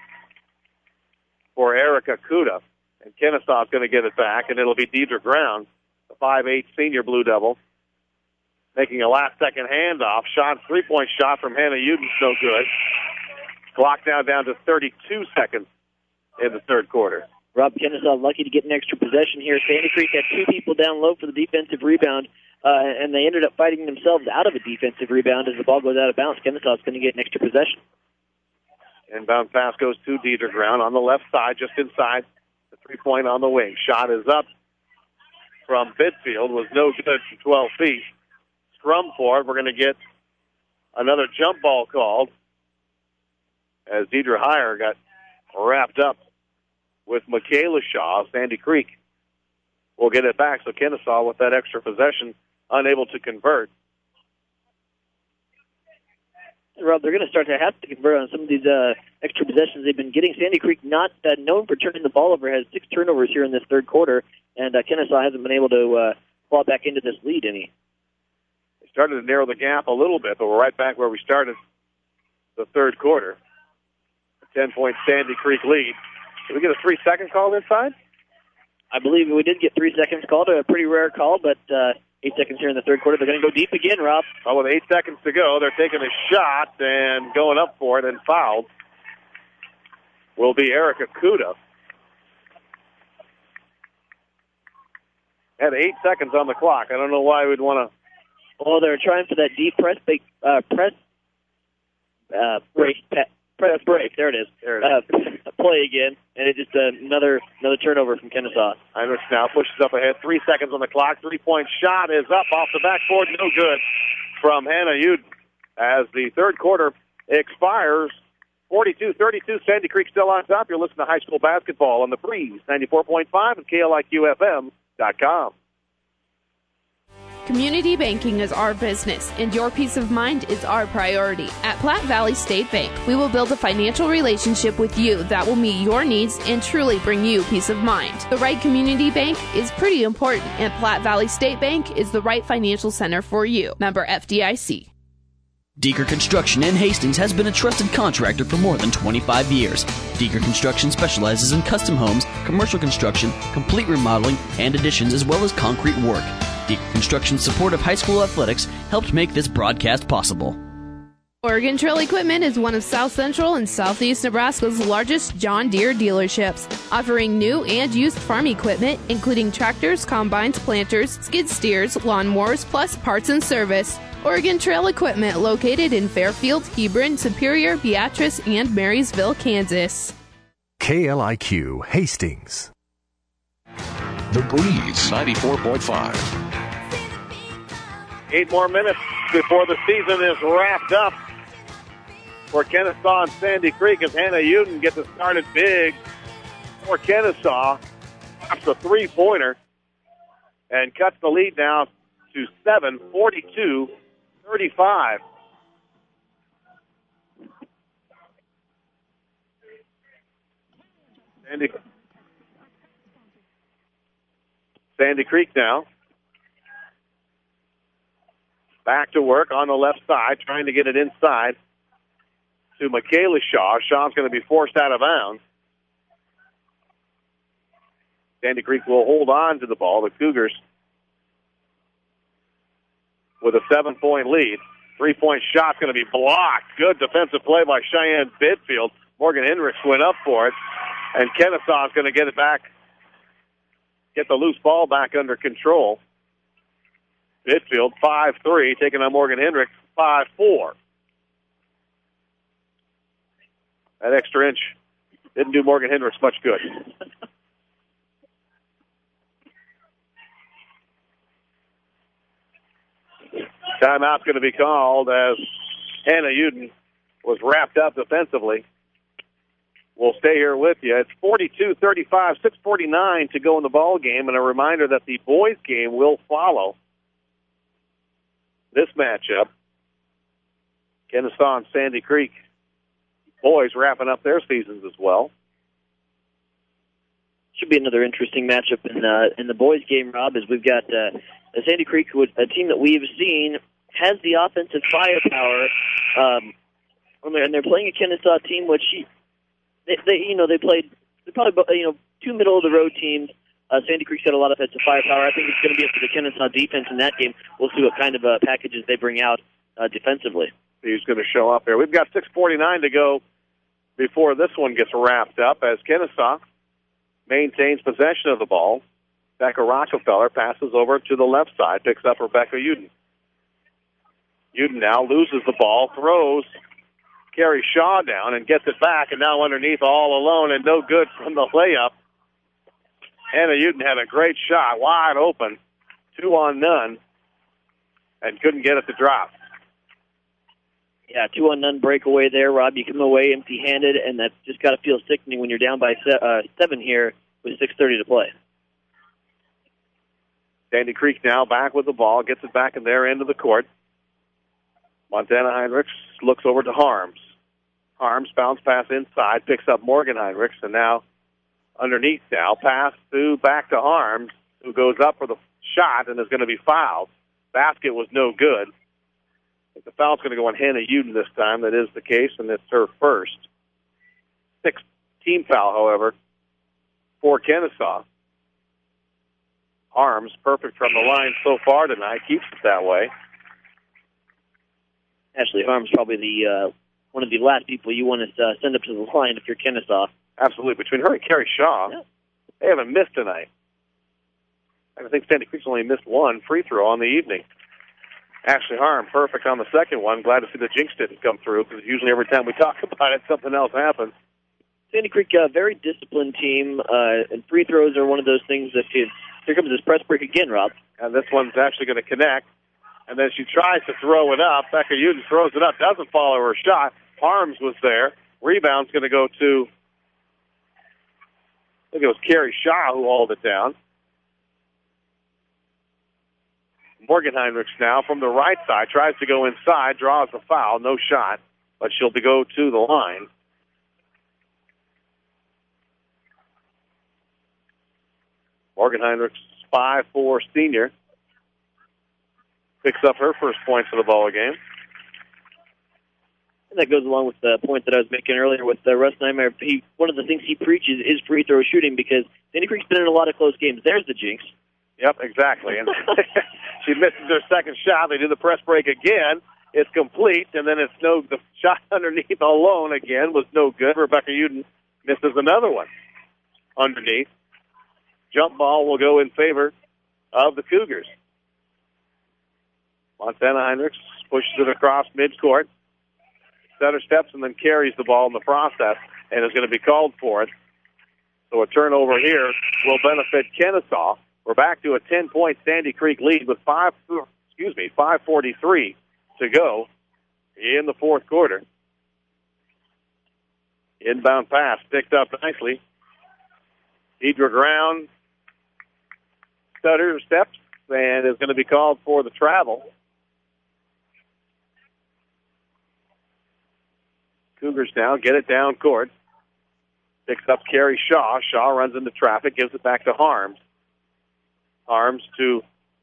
for Erica Kuda. And Kennesaw's going to get it back, and it'll be Deidre Brown, the five eight senior Blue Devil, making a last-second handoff. Shot, three-point shot from Hannah Uden, no good. Clock now down to thirty-two seconds in the third quarter. Rob, Kennesaw lucky to get an extra possession here. Sandy Creek had two people down low for the defensive rebound, uh, and they ended up fighting themselves out of a defensive rebound as the ball goes out of bounds. Kennesaw's going to get an extra possession. Inbound pass goes to Deidre Brown on the left side, just inside the three-point on the wing. Shot is up from Bitfield, was no good from twelve feet. Scrum for it. We're going to get another jump ball called as Deidre Heyer got wrapped up with Michaela Shaw. Sandy Creek will get it back, so Kennesaw with that extra possession unable to convert. Rob, they're going to start to have to convert on some of these uh, extra possessions they've been getting. Sandy Creek, not uh, known for turning the ball over, has six turnovers here in this third quarter, and uh, Kennesaw hasn't been able to uh, fall back into this lead any. They started to narrow the gap a little bit, but we're right back where we started the third quarter. A ten-point Sandy Creek lead. Did we get a three-second call inside? I believe we did get three seconds called, a pretty rare call, but uh, eight seconds here in the third quarter. They're going to go deep again, Rob. Oh, with eight seconds to go, they're taking a shot and going up for it, and fouled will be Erica Kuda. Had eight seconds on the clock. I don't know why we'd want to. Well, they're trying for that deep press, big, uh, press uh, break. Pe- press break. There it is. There it is. Uh, play again, and it just uh, another another turnover from Kennesaw. Irish now pushes up ahead. Three seconds on the clock. Three-point shot is up off the backboard. No good from Hannah Uden as the third quarter expires. forty-two thirty-two, Sandy Creek still on top. You're listening to high school basketball on the Breeze, ninety-four point five and K L I Q F M dot com. Community banking is our business, and your peace of mind is our priority. At Platte Valley State Bank, we will build a financial relationship with you that will meet your needs and truly bring you peace of mind. The right community bank is pretty important, and Platte Valley State Bank is the right financial center for you. Member F D I C. Deeker Construction in Hastings has been a trusted contractor for more than twenty-five years. Deeker Construction specializes in custom homes, commercial construction, complete remodeling, and additions, as well as concrete work. Deeker Construction's support of high school athletics helped make this broadcast possible. Oregon Trail Equipment is one of South Central and Southeast Nebraska's largest John Deere dealerships, offering new and used farm equipment, including tractors, combines, planters, skid steers, lawnmowers, plus parts and service. Oregon Trail Equipment, located in Fairfield, Hebron, Superior, Beatrice, and Marysville, Kansas. K L I Q Hastings. The Breeze ninety-four point five. Eight more minutes before the season is wrapped up for Kennesaw and Sandy Creek as Hannah Uden gets it started big for Kennesaw. That's a three-pointer and cuts the lead now to seven, forty-two thirty-five. Sandy, Sandy Creek now. Back to work on the left side, trying to get it inside to Michaela Shaw. Shaw's going to be forced out of bounds. Sandy Creek will hold on to the ball. The Cougars with a seven-point lead. Three-point shot's going to be blocked. Good defensive play by Cheyenne Bitfield. Morgan Hendricks went up for it, and Kennesaw's going to get it back, get the loose ball back under control. Bitfield, five three, taking on Morgan Hendricks, five four. That extra inch didn't do Morgan Hendricks much good. Timeout's going to be called as Hannah Uden was wrapped up defensively. we'll stay here with you. It's forty-two thirty-five, six forty-nine to go in the ball game, and a reminder that the boys' game will follow this matchup. Kennesaw and Sandy Creek boys wrapping up their seasons as well. Should be another interesting matchup in uh, in the boys' game, Rob, as we've got uh, Sandy Creek, a team that we've seen has the offensive firepower, um, and they're playing a Kennesaw team which they, they you know they played they probably you know two middle of the road teams. Uh, Sandy Creek's got a lot of offensive firepower. I think it's going to be up to the Kennesaw defense in that game. We'll see what kind of uh, packages they bring out uh, defensively. Who's going to show up here? We've got six forty-nine to go before this one gets wrapped up as Kennesaw maintains possession of the ball. Becca Rockefeller passes over to the left side, picks up Rebecca Uden. Uden now loses the ball, throws Carrie Shaw down and gets it back, and now underneath all alone and no good from the layup. Hannah Uden had a great shot, wide open, two on none, and couldn't get it to drop. Yeah, two on none breakaway there, Rob. You come away empty-handed, and that's just got to feel sickening when you're down by se- uh, seven here with six thirty to play. Sandy Creek now back with the ball, gets it back in their end of the court. Montana Heinrichs looks over to Harms. Harms bounce pass inside, picks up Morgan Heinrichs, and now underneath now, pass to back to Harms, who goes up for the shot and is going to be fouled. Basket was no good. The foul's going to go on Hannah Uden this time. That is the case, and it's her first. Sixth team foul, however, for Kennesaw. Harms, perfect from the line so far tonight, keeps it that way. Ashley Harms probably the uh, one of the last people you want to uh, send up to the line if you're Kennesaw. Absolutely. Between her and Carrie Shaw, yeah. They haven't missed tonight. I think Sandy Creek's only missed one free throw on the evening. Ashley Harm, perfect on the second one. Glad to see the jinx didn't come through, because usually every time we talk about it, something else happens. Sandy Creek, a uh, very disciplined team, uh, and free throws are one of those things that you, here comes this press break again, Rob. And this one's actually going to connect. And then she tries to throw it up. Becca Uden throws it up, doesn't follow her shot. Harms was there. Rebound's going to go to, I think it was Carrie Shaw who hauled it down. Morgan Heinrichs now from the right side, tries to go inside, draws a foul, no shot, but she'll be go to the line. Morgan Heinrichs, five four senior, picks up her first points of the ball game. And that goes along with the point that I was making earlier with uh, Russ Neimeyer. He, one of the things he preaches is free throw shooting, because Sandy Creek's been in a lot of close games. There's the jinx. Yep, exactly. And she misses her second shot. They do the press break again. It's complete, and then it's no. The shot underneath alone again was no good. Rebecca Uden misses another one underneath. Jump ball will go in favor of the Cougars. Montana Heinrichs pushes it across midcourt. Center steps and then carries the ball in the process and is going to be called for it. So a turnover here will benefit Kennesaw. We're back to a ten-point Sandy Creek lead with five, excuse me, five forty-three to go in the fourth quarter. Inbound pass picked up nicely. Deidre Ground stutter steps and is going to be called for the travel. Cougars now get it down court. Picks up Carrie Shaw. Shaw runs into traffic, gives it back to Harms. Harms to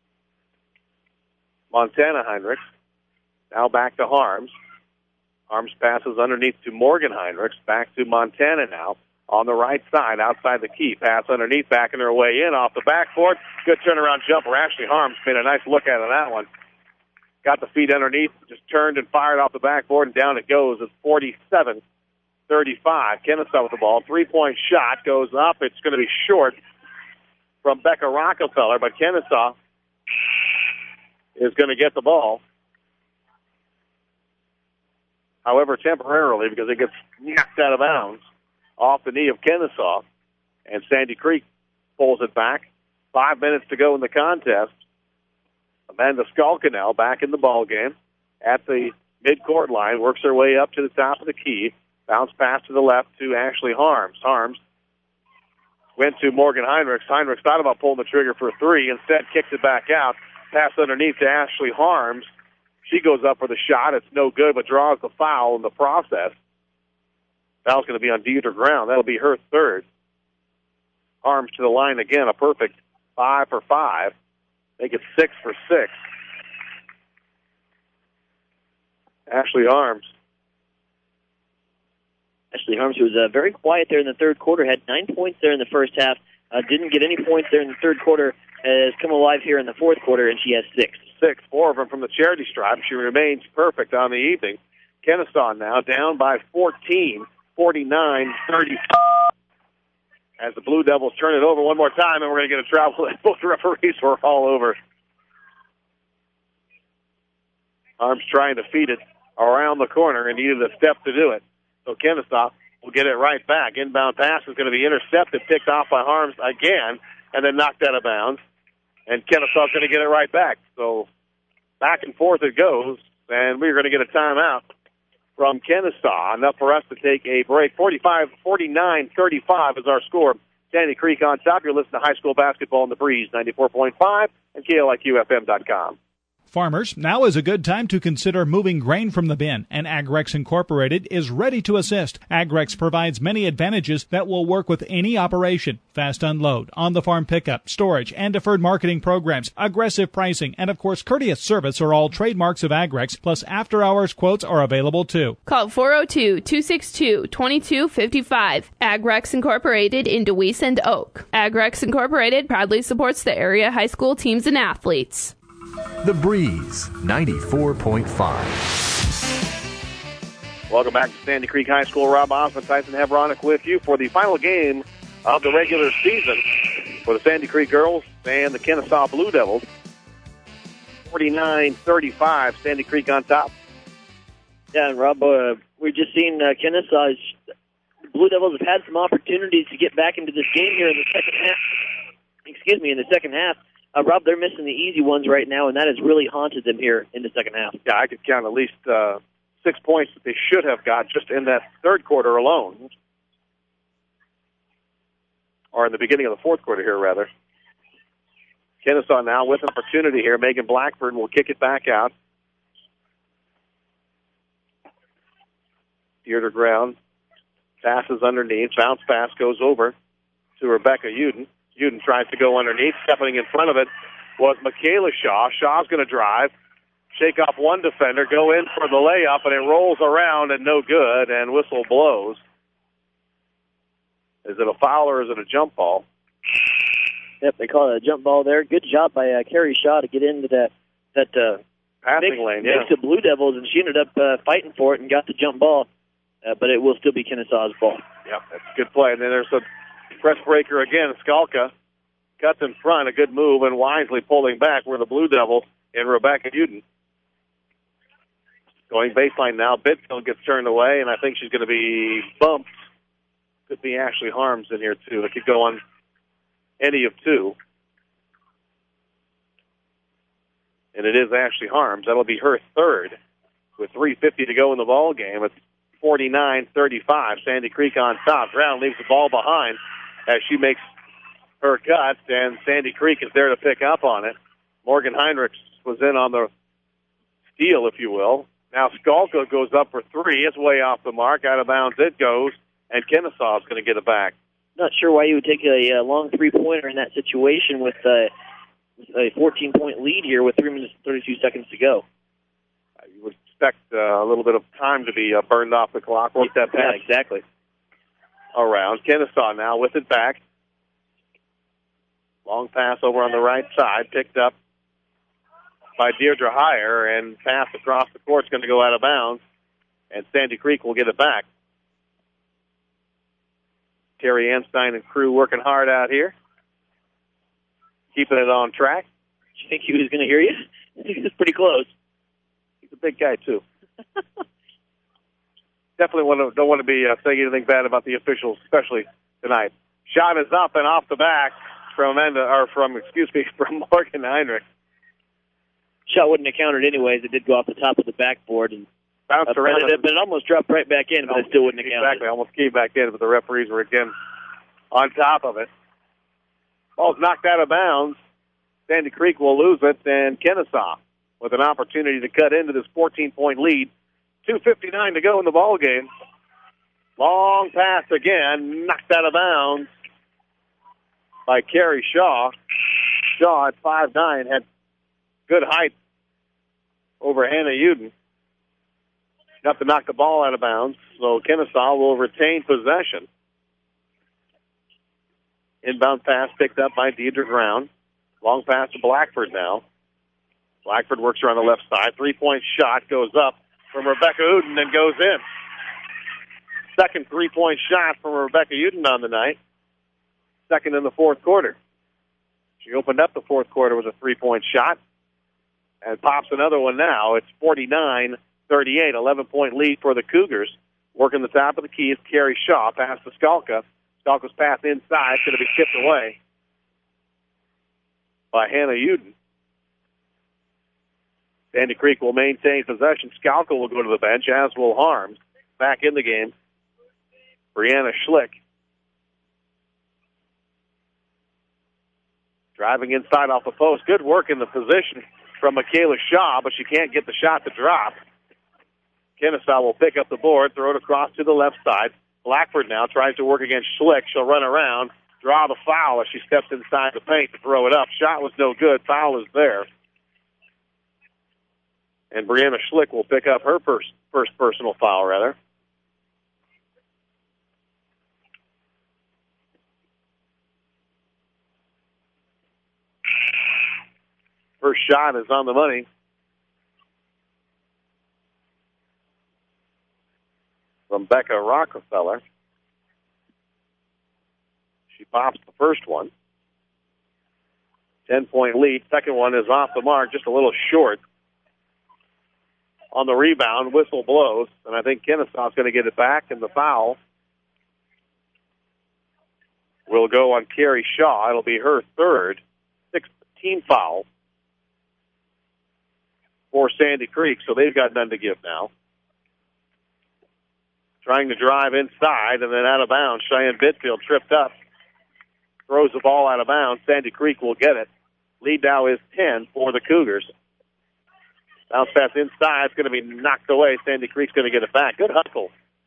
Montana Heinrichs. Now back to Harms. Harms passes underneath to Morgan Heinrichs. Back to Montana now. On the right side, outside the key. Pass underneath, backing her way in off the backboard. Good turnaround jumper. Ashley Harms made a nice look at it on that one. Got the feet underneath, just turned and fired off the backboard, and down it goes. It's forty-seven thirty-five. Kennesaw with the ball. Three-point shot goes up. It's going to be short from Becca Rockefeller, but Kennesaw is going to get the ball. However, temporarily, because it gets knocked out of bounds off the knee of Kennesaw, and Sandy Creek pulls it back. Five minutes to go in the contest. Amanda Skalkanel back in the ball game at the midcourt line, works her way up to the top of the key, Bounce pass to the left to Ashley Harms. Harms went to Morgan Heinrichs. Heinrichs thought about pulling the trigger for three. Instead, kicked it back out. Pass underneath to Ashley Harms. She goes up for the shot. It's no good, but draws the foul in the process. Foul's going to be on Deidre Ground. That'll be her third. Harms to the line again. A perfect five for five. Make it six for six. Ashley Harms. Ashley Harms, who was uh, very quiet there in the third quarter, had nine points there in the first half. Uh, didn't get any points there in the third quarter. Has come alive here in the fourth quarter, and she has six. Six, four of them from the charity stripe. She remains perfect on the evening. Kennesaw now down by fourteen, forty-nine thirty-five. As the Blue Devils turn it over one more time, and we're going to get a travel. Both referees were all over. Arms trying to feed it around the corner and needed a step to do it. So Kennesaw will get it right back. Inbound pass is going to be intercepted, picked off by Harms again, and then knocked out of bounds. And Kennesaw's going to get it right back. So back and forth it goes, and we're going to get a timeout from Kennesaw. Enough for us to take a break. forty-five, forty-nine thirty-five is our score. Sandy Creek on top. You're listening to high school basketball in the Breeze, ninety-four point five and K L I Q F M dot com. Farmers, now is a good time to consider moving grain from the bin, and Agrex Incorporated is ready to assist. Agrex provides many advantages that will work with any operation. Fast unload, on-the-farm pickup, storage, and deferred marketing programs, aggressive pricing, and of course courteous service are all trademarks of Agrex, plus after-hours quotes are available too. Call four oh two, two six two, two two five five. Agrex Incorporated in DeWeese and Oak. Agrex Incorporated proudly supports the area high school teams and athletes. The Breeze, ninety-four point five. Welcome back to Sandy Creek High School. Rob Osmond, Tyson Hebronic with you for the final game of the regular season for the Sandy Creek girls and the Kennesaw Blue Devils. forty-nine thirty-five, Sandy Creek on top. Yeah, and Rob, uh, we've just seen uh, Kennesaw's Blue Devils have had some opportunities to get back into this game here in the second half. Excuse me, in the second half. Uh, Rob, they're missing the easy ones right now, and that has really haunted them here in the second half. Yeah, I could count at least uh, six points that they should have got just in that third quarter alone. Or in the beginning of the fourth quarter here, rather. Kennesaw now with an opportunity here. Megan Blackburn will kick it back out. Deirdre Ground passes underneath. Bounce pass goes over to Rebecca Uden. Uden tries to go underneath. Stepping in front of it was Michaela Shaw. Shaw's going to drive, shake off one defender, go in for the layup, and it rolls around and no good, and whistle blows. Is it a foul or is it a jump ball? Yep, they call it a jump ball there. Good job by uh, Carrie Shaw to get into that that uh, passing mix, lane. Mix Yeah, of Blue Devils, and she ended up uh, fighting for it and got the jump ball, uh, but it will still be Kennesaw's ball. Yep, that's a good play. And then there's a press breaker again. Skalka cuts in front, a good move, and wisely pulling back were the Blue Devils and Rebecca Uden. Going baseline now. Bitfield gets turned away, and I think she's going to be bumped. Could be Ashley Harms in here, too. It could go on any of two. And it is Ashley Harms. That'll be her third with three fifty to go in the ball game. It's forty-nine thirty-five. Sandy Creek on top. Brown leaves the ball behind as she makes her cut, and Sandy Creek is there to pick up on it. Morgan Heinrichs was in on the steal, if you will. Now Skalka goes up for three. It's way off the mark. Out of bounds it goes, and Kennesaw is going to get it back. Not sure why you would take a, a long three-pointer in that situation with uh, a fourteen-point lead here with three minutes and thirty-two seconds to go. You would expect uh, a little bit of time to be uh, burned off the clock. We'll get that pass. Yeah, exactly. Around. Kennesaw now with it back. Long pass over on the right side, picked up by Deirdre Heyer, and pass across the court is going to go out of bounds, and Sandy Creek will get it back. Terry Anstein and crew working hard out here, keeping it on track. Do you think he was going to hear you? He was pretty close. He's a big guy, too. Definitely want to, don't want to be uh, saying anything bad about the officials, especially tonight. Shot is up and off the back from Amanda, or from, excuse me, from Morgan Heinrich. Shot wouldn't have counted anyways. It did go off the top of the backboard, and bounced Uh, around. But it, but it almost dropped right back in, but it still wouldn't have counted. Exactly, almost came back in, but the referees were again on top of it. Ball's knocked out of bounds. Sandy Creek will lose it, and Kennesaw with an opportunity to cut into this fourteen-point lead. two fifty-nine to go in the ball game. Long pass again, knocked out of bounds by Carrie Shaw. Shaw at five nine had good height over Hannah Uden. Got to knock the ball out of bounds, so Kennesaw will retain possession. Inbound pass picked up by Deidre Brown. Long pass to Blackford now. Blackford works around the left side. Three-point shot goes up from Rebecca Uden and goes in. Second three-point shot from Rebecca Uden on the night. Second in the fourth quarter. She opened up the fourth quarter with a three-point shot and pops another one now. It's forty-nine thirty-eight, eleven-point lead for the Cougars. Working the top of the key is Carrie Shaw. Pass to Skalka. Skalka's pass inside. It's going to be tipped away by Hannah Uden. Sandy Creek will maintain possession. Skalka will go to the bench, as will Harms. Back in the game, Brianna Schlick. Driving inside off the post. Good work in the position from Michaela Shaw, but she can't get the shot to drop. Kennesaw will pick up the board, throw it across to the left side. Blackford now tries to work against Schlick. She'll run around, draw the foul as she steps inside the paint to throw it up. Shot was no good. Foul is there. And Brianna Schlick will pick up her first, first personal foul, rather. First shot is on the money. From Becca Rockefeller. She pops the first one. Ten-point lead. Second one is off the mark, just a little short. On the rebound, whistle blows, and I think Kennesaw's going to get it back, and the foul will go on Carrie Shaw. It'll be her third, sixth team foul for Sandy Creek, so they've got none to give now. Trying to drive inside and then out of bounds. Cheyenne Bitfield tripped up. Throws the ball out of bounds. Sandy Creek will get it. Lead now is ten for the Cougars. Bounce pass inside. It's going to be knocked away. Sandy Creek's going to get it back. Good hustle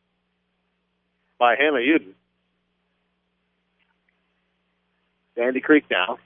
by Hannah Uden. Sandy Creek now.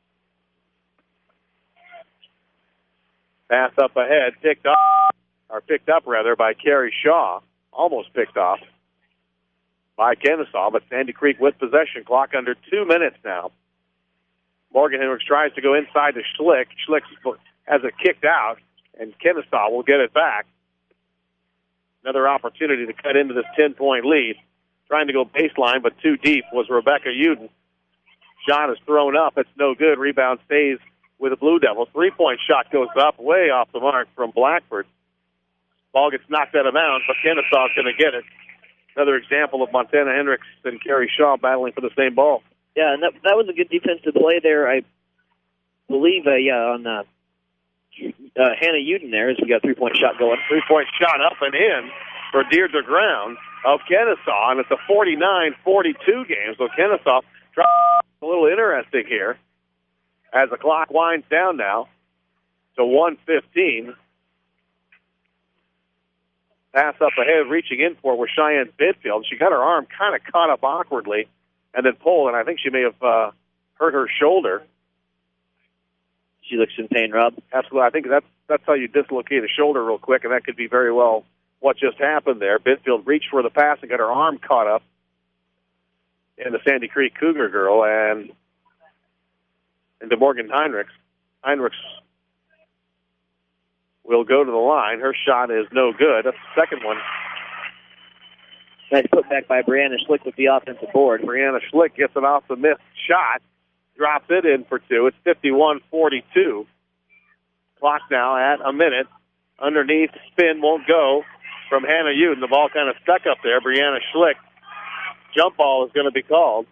Pass up ahead. Picked up, or picked up rather, by Carrie Shaw. Almost picked off by Kennesaw, but Sandy Creek with possession. Clock under two minutes now. Morgan Hendricks tries to go inside to Schlick. Schlick has it kicked out, and Kennesaw will get it back. Another opportunity to cut into this ten-point lead. Trying to go baseline, but too deep was Rebecca Uden. Shot is thrown up. It's no good. Rebound stays with the Blue Devils. Three-point shot goes up, way off the mark from Blackford. Ball gets knocked out of bounds, but Kennesaw's going to get it. Another example of Montana Hendricks and Carrie Shaw battling for the same ball. Yeah, and that, that was a good defensive play there. I believe, uh, yeah, on uh, uh, Hannah Uden there as we got a three-point shot going. Three-point shot up and in for Deirdre Ground of Kennesaw, and it's a forty-nine forty-two game. So Kennesaw trying a little interesting here as the clock winds down now to one fifteen. Pass up ahead, reaching in for it was Cheyenne Bitfield. She got her arm kind of caught up awkwardly and then pulled, and I think she may have uh, hurt her shoulder. She looks in pain, Rob. Absolutely. I think that's, that's how you dislocate a shoulder real quick, and that could be very well what just happened there. Bitfield reached for the pass and got her arm caught up in the Sandy Creek Cougar girl, and into Morgan Heinrichs. Heinrichs will go to the line. Her shot is no good. That's the second one. Nice put back by Brianna Schlick with the offensive board. Brianna Schlick gets it off the missed shot, drops it in for two. It's fifty-one forty-two. Clock now at a minute. Underneath, spin won't go from Hannah Uden. The ball kind of stuck up there. Brianna Schlick. Jump ball is going to be called.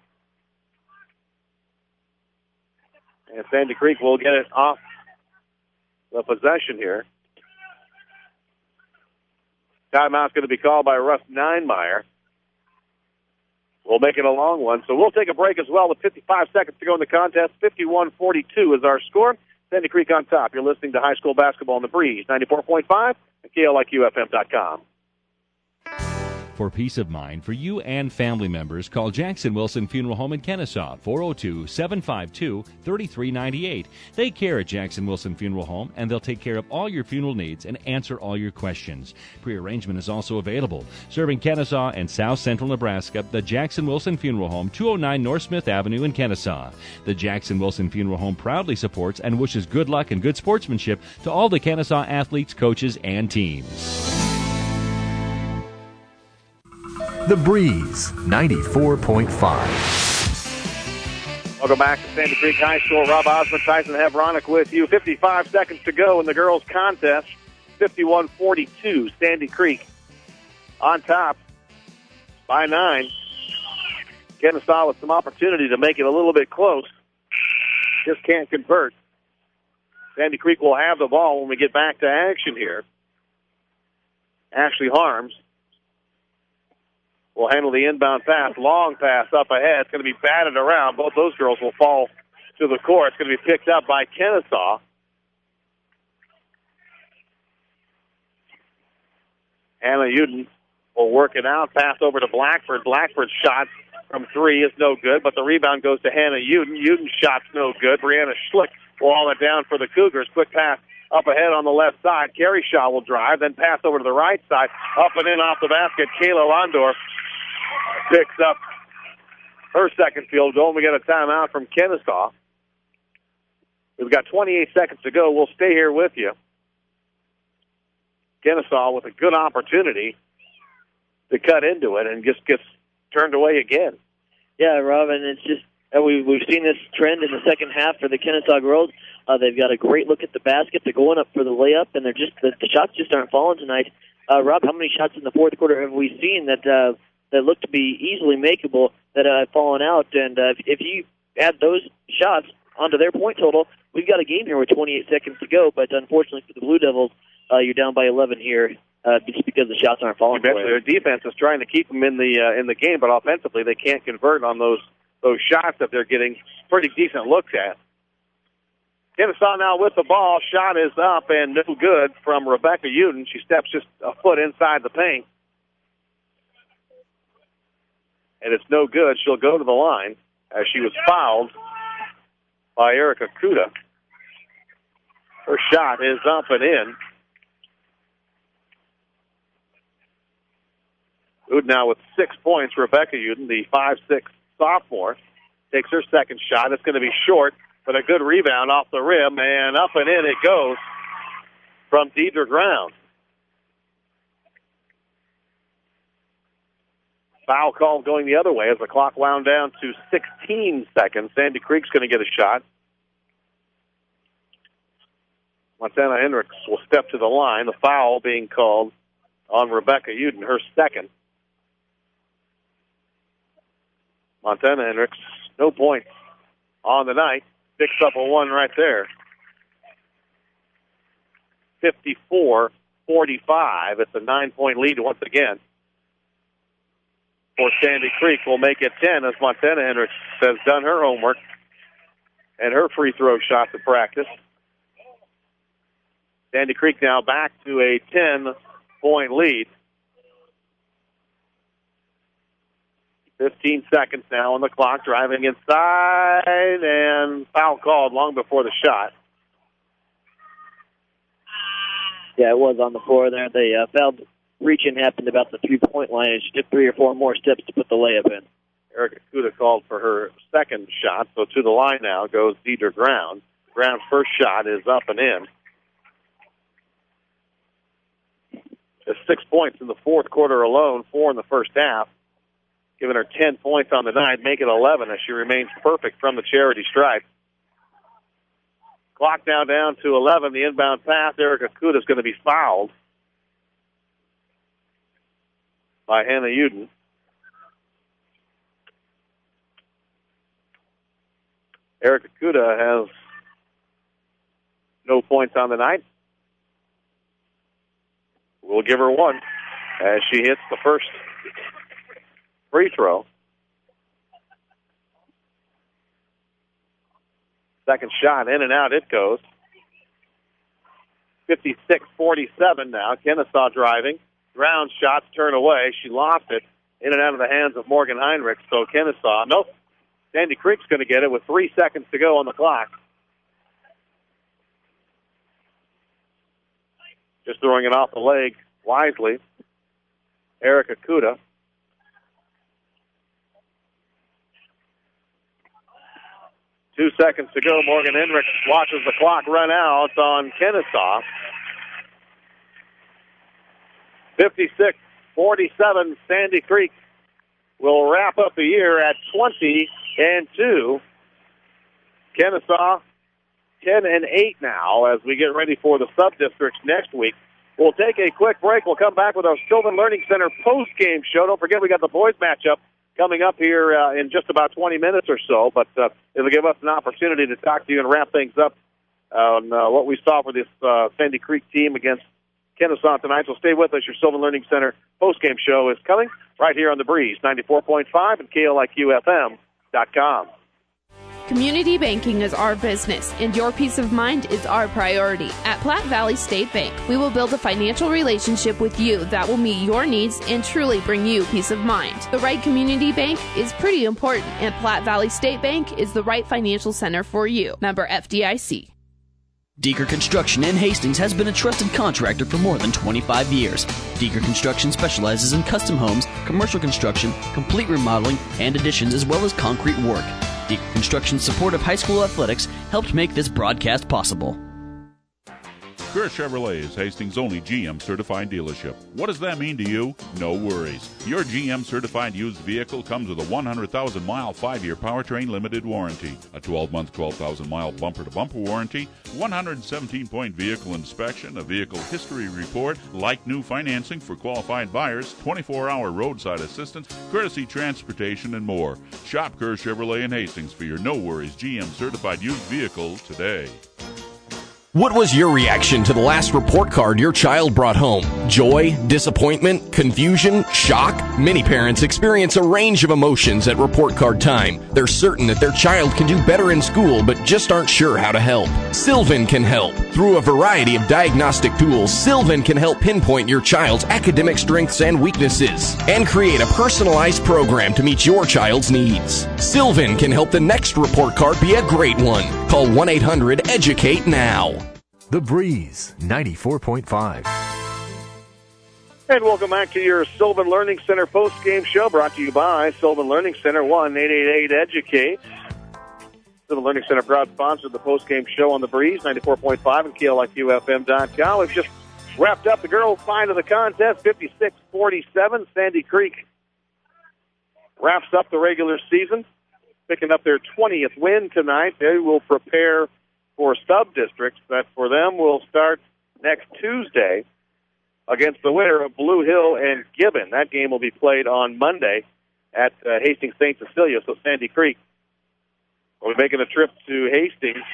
And Sandy Creek will get it off the possession here. Timeout's going to be called by Russ Ninemeyer. We'll make it a long one. So we'll take a break as well with fifty-five seconds to go in the contest. fifty-one forty-two is our score. Sandy Creek on top. You're listening to high school basketball in the Breeze, ninety-four point five at K L I Q F M dot com. For peace of mind for you and family members, call Jackson Wilson Funeral Home in Kennesaw, four oh two, seven five two, three three nine eight. They care at Jackson Wilson Funeral Home, and they'll take care of all your funeral needs and answer all your questions. Prearrangement is also available. Serving Kennesaw and South Central Nebraska, the Jackson Wilson Funeral Home, two oh nine North Smith Avenue in Kennesaw. The Jackson Wilson Funeral Home proudly supports and wishes good luck and good sportsmanship to all the Kennesaw athletes, coaches, and teams. The Breeze, ninety-four point five. Welcome back to Sandy Creek High School. Rob Osmond, Tyson Havronik with you. fifty-five seconds to go in the girls' contest. fifty-one forty-two, Sandy Creek on top by nine. Kennesaw with some opportunity to make it a little bit close. Just can't convert. Sandy Creek will have the ball when we get back to action here. Ashley Harms will handle the inbound pass. Long pass up ahead. It's going to be batted around. Both those girls will fall to the court. It's going to be picked up by Kennesaw. Hannah Uden will work it out. Pass over to Blackford. Blackford's shot from three is no good, but the rebound goes to Hannah Uden. Uden's shot's no good. Brianna Schlick will haul it down for the Cougars. Quick pass up ahead on the left side. Carrie Shaw will drive, then pass over to the right side. Up and in off the basket. Kayla Londorf picks up her second field goal, and we get a timeout from Kennesaw. We've got twenty-eight seconds to go. We'll stay here with you. Kennesaw with a good opportunity to cut into it and just gets turned away again. Yeah, Rob, and it's just uh, we, we've seen this trend in the second half for the Kennesaw girls. Uh, they've got a great look at the basket. They're going up for the layup, and they're just the, the shots just aren't falling tonight. Uh, Rob, how many shots in the fourth quarter have we seen that uh, that look to be easily makeable that uh, have fallen out? And uh, if, if you add those shots onto their point total, we've got a game here with twenty-eight seconds to go. But unfortunately for the Blue Devils, uh, you're down by eleven here uh, just because the shots aren't falling. Their defense is trying to keep them in the uh, in the game, but offensively they can't convert on those those shots that they're getting pretty decent looks at. Kennesaw now with the ball. Shot is up and no good from Rebecca Uden. She steps just a foot inside the paint. And it's no good. She'll go to the line as she was fouled by Erica Kuda. Her shot is up and in. Uden now with six points. Rebecca Uden, the five six sophomore, takes her second shot. It's going to be short, but a good rebound off the rim, and up and in it goes from Deidre Brown. Foul call going the other way as the clock wound down to sixteen seconds. Sandy Creek's going to get a shot. Montana Hendricks will step to the line. The foul being called on Rebecca Uden, her second. Montana Hendricks, no points on the night. Picks up a one right there. fifty-four forty-five. It's a nine-point lead once again for Sandy Creek. Will make it ten as Montana Hendricks has done her homework and her free throw shot to practice. Sandy Creek now back to a ten-point lead. fifteen seconds now on the clock, driving inside, and foul called long before the shot. Yeah, it was on the floor there. They uh, fouled. Reach-in happened about the three-point line, and she took three or four more steps to put the layup in. Erica Kuda called for her second shot, so to the line now goes Deidre Brown. Brown's first shot is up and in. Just six points in the fourth quarter alone, four in the first half. Giving her ten points on the night, make it eleven as she remains perfect from the charity stripe. Clock now down to eleven. The inbound pass, Erica Kuda is going to be fouled by Hannah Uden. Erica Kuda has no points on the night. We'll give her one. as she hits the first free throw. Second shot, in and out it goes. fifty-six forty-seven now. Kennesaw driving. Ground shots turn away. She lost it. In and out of the hands of Morgan Heinrich. So Kennesaw, nope. Sandy Creek's going to get it with three seconds to go on the clock. Just throwing it off the leg wisely. Erica Kuda. Two seconds to go. Morgan Heinrich watches the clock run out on Kennesaw. fifty-six forty-seven, Sandy Creek will wrap up the year at twenty and two. Kennesaw ten and eight now as we get ready for the sub-districts next week. We'll take a quick break. We'll come back with our Sylvan Learning Center post-game show. Don't forget we got the boys matchup coming up here uh, in just about twenty minutes or so, but uh, it'll give us an opportunity to talk to you and wrap things up on uh, what we saw for this uh, Sandy Creek team against Kennesaw tonight. So stay with us. Your Sylvan Learning Center post-game show is coming right here on the Breeze, ninety-four point five and K L I Q F M dot com. Community banking is our business, and your peace of mind is our priority. At Platte Valley State Bank, we will build a financial relationship with you that will meet your needs and truly bring you peace of mind. The right community bank is pretty important, and Platte Valley State Bank is the right financial center for you. Member F D I C. Deeker Construction in Hastings has been a trusted contractor for more than twenty-five years. Deeker Construction specializes in custom homes, commercial construction, complete remodeling, and additions, as well as concrete work. Deeker Construction's support of high school athletics helped make this broadcast possible. Kerr Chevrolet is Hastings' only G M certified dealership. What does that mean to you? No worries. Your G M certified used vehicle comes with a one hundred thousand mile five-year powertrain limited warranty, a twelve month twelve thousand mile bumper-to-bumper warranty, one hundred seventeen point vehicle inspection, a vehicle history report, like new financing for qualified buyers, twenty-four hour roadside assistance, courtesy transportation, and more. Shop Kerr Chevrolet in Hastings for your no worries G M certified used vehicle today. What was your reaction to the last report card your child brought home? Joy, disappointment, confusion, shock? Many parents experience a range of emotions at report card time. They're certain that their child can do better in school, but just aren't sure how to help. Sylvan can help. Through a variety of diagnostic tools, Sylvan can help pinpoint your child's academic strengths and weaknesses and create a personalized program to meet your child's needs. Sylvan can help the next report card be a great one. Call one eight hundred educate now. The Breeze, ninety-four point five. And welcome back to your Sylvan Learning Center post-game show, brought to you by Sylvan Learning Center, one eight eight eight educate. Sylvan Learning Center proud sponsor of the post-game show on the Breeze, ninety-four point five and K L I Q F M dot com. We've just wrapped up the girls' side of the contest, fifty-six forty-seven. Sandy Creek wraps up the regular season, picking up their twentieth win tonight. They will prepare for sub-districts that for them will start next Tuesday against the winner of Blue Hill and Gibbon. That game will be played on Monday at uh, Hastings Saint Cecilia. So Sandy Creek will be making a trip to Hastings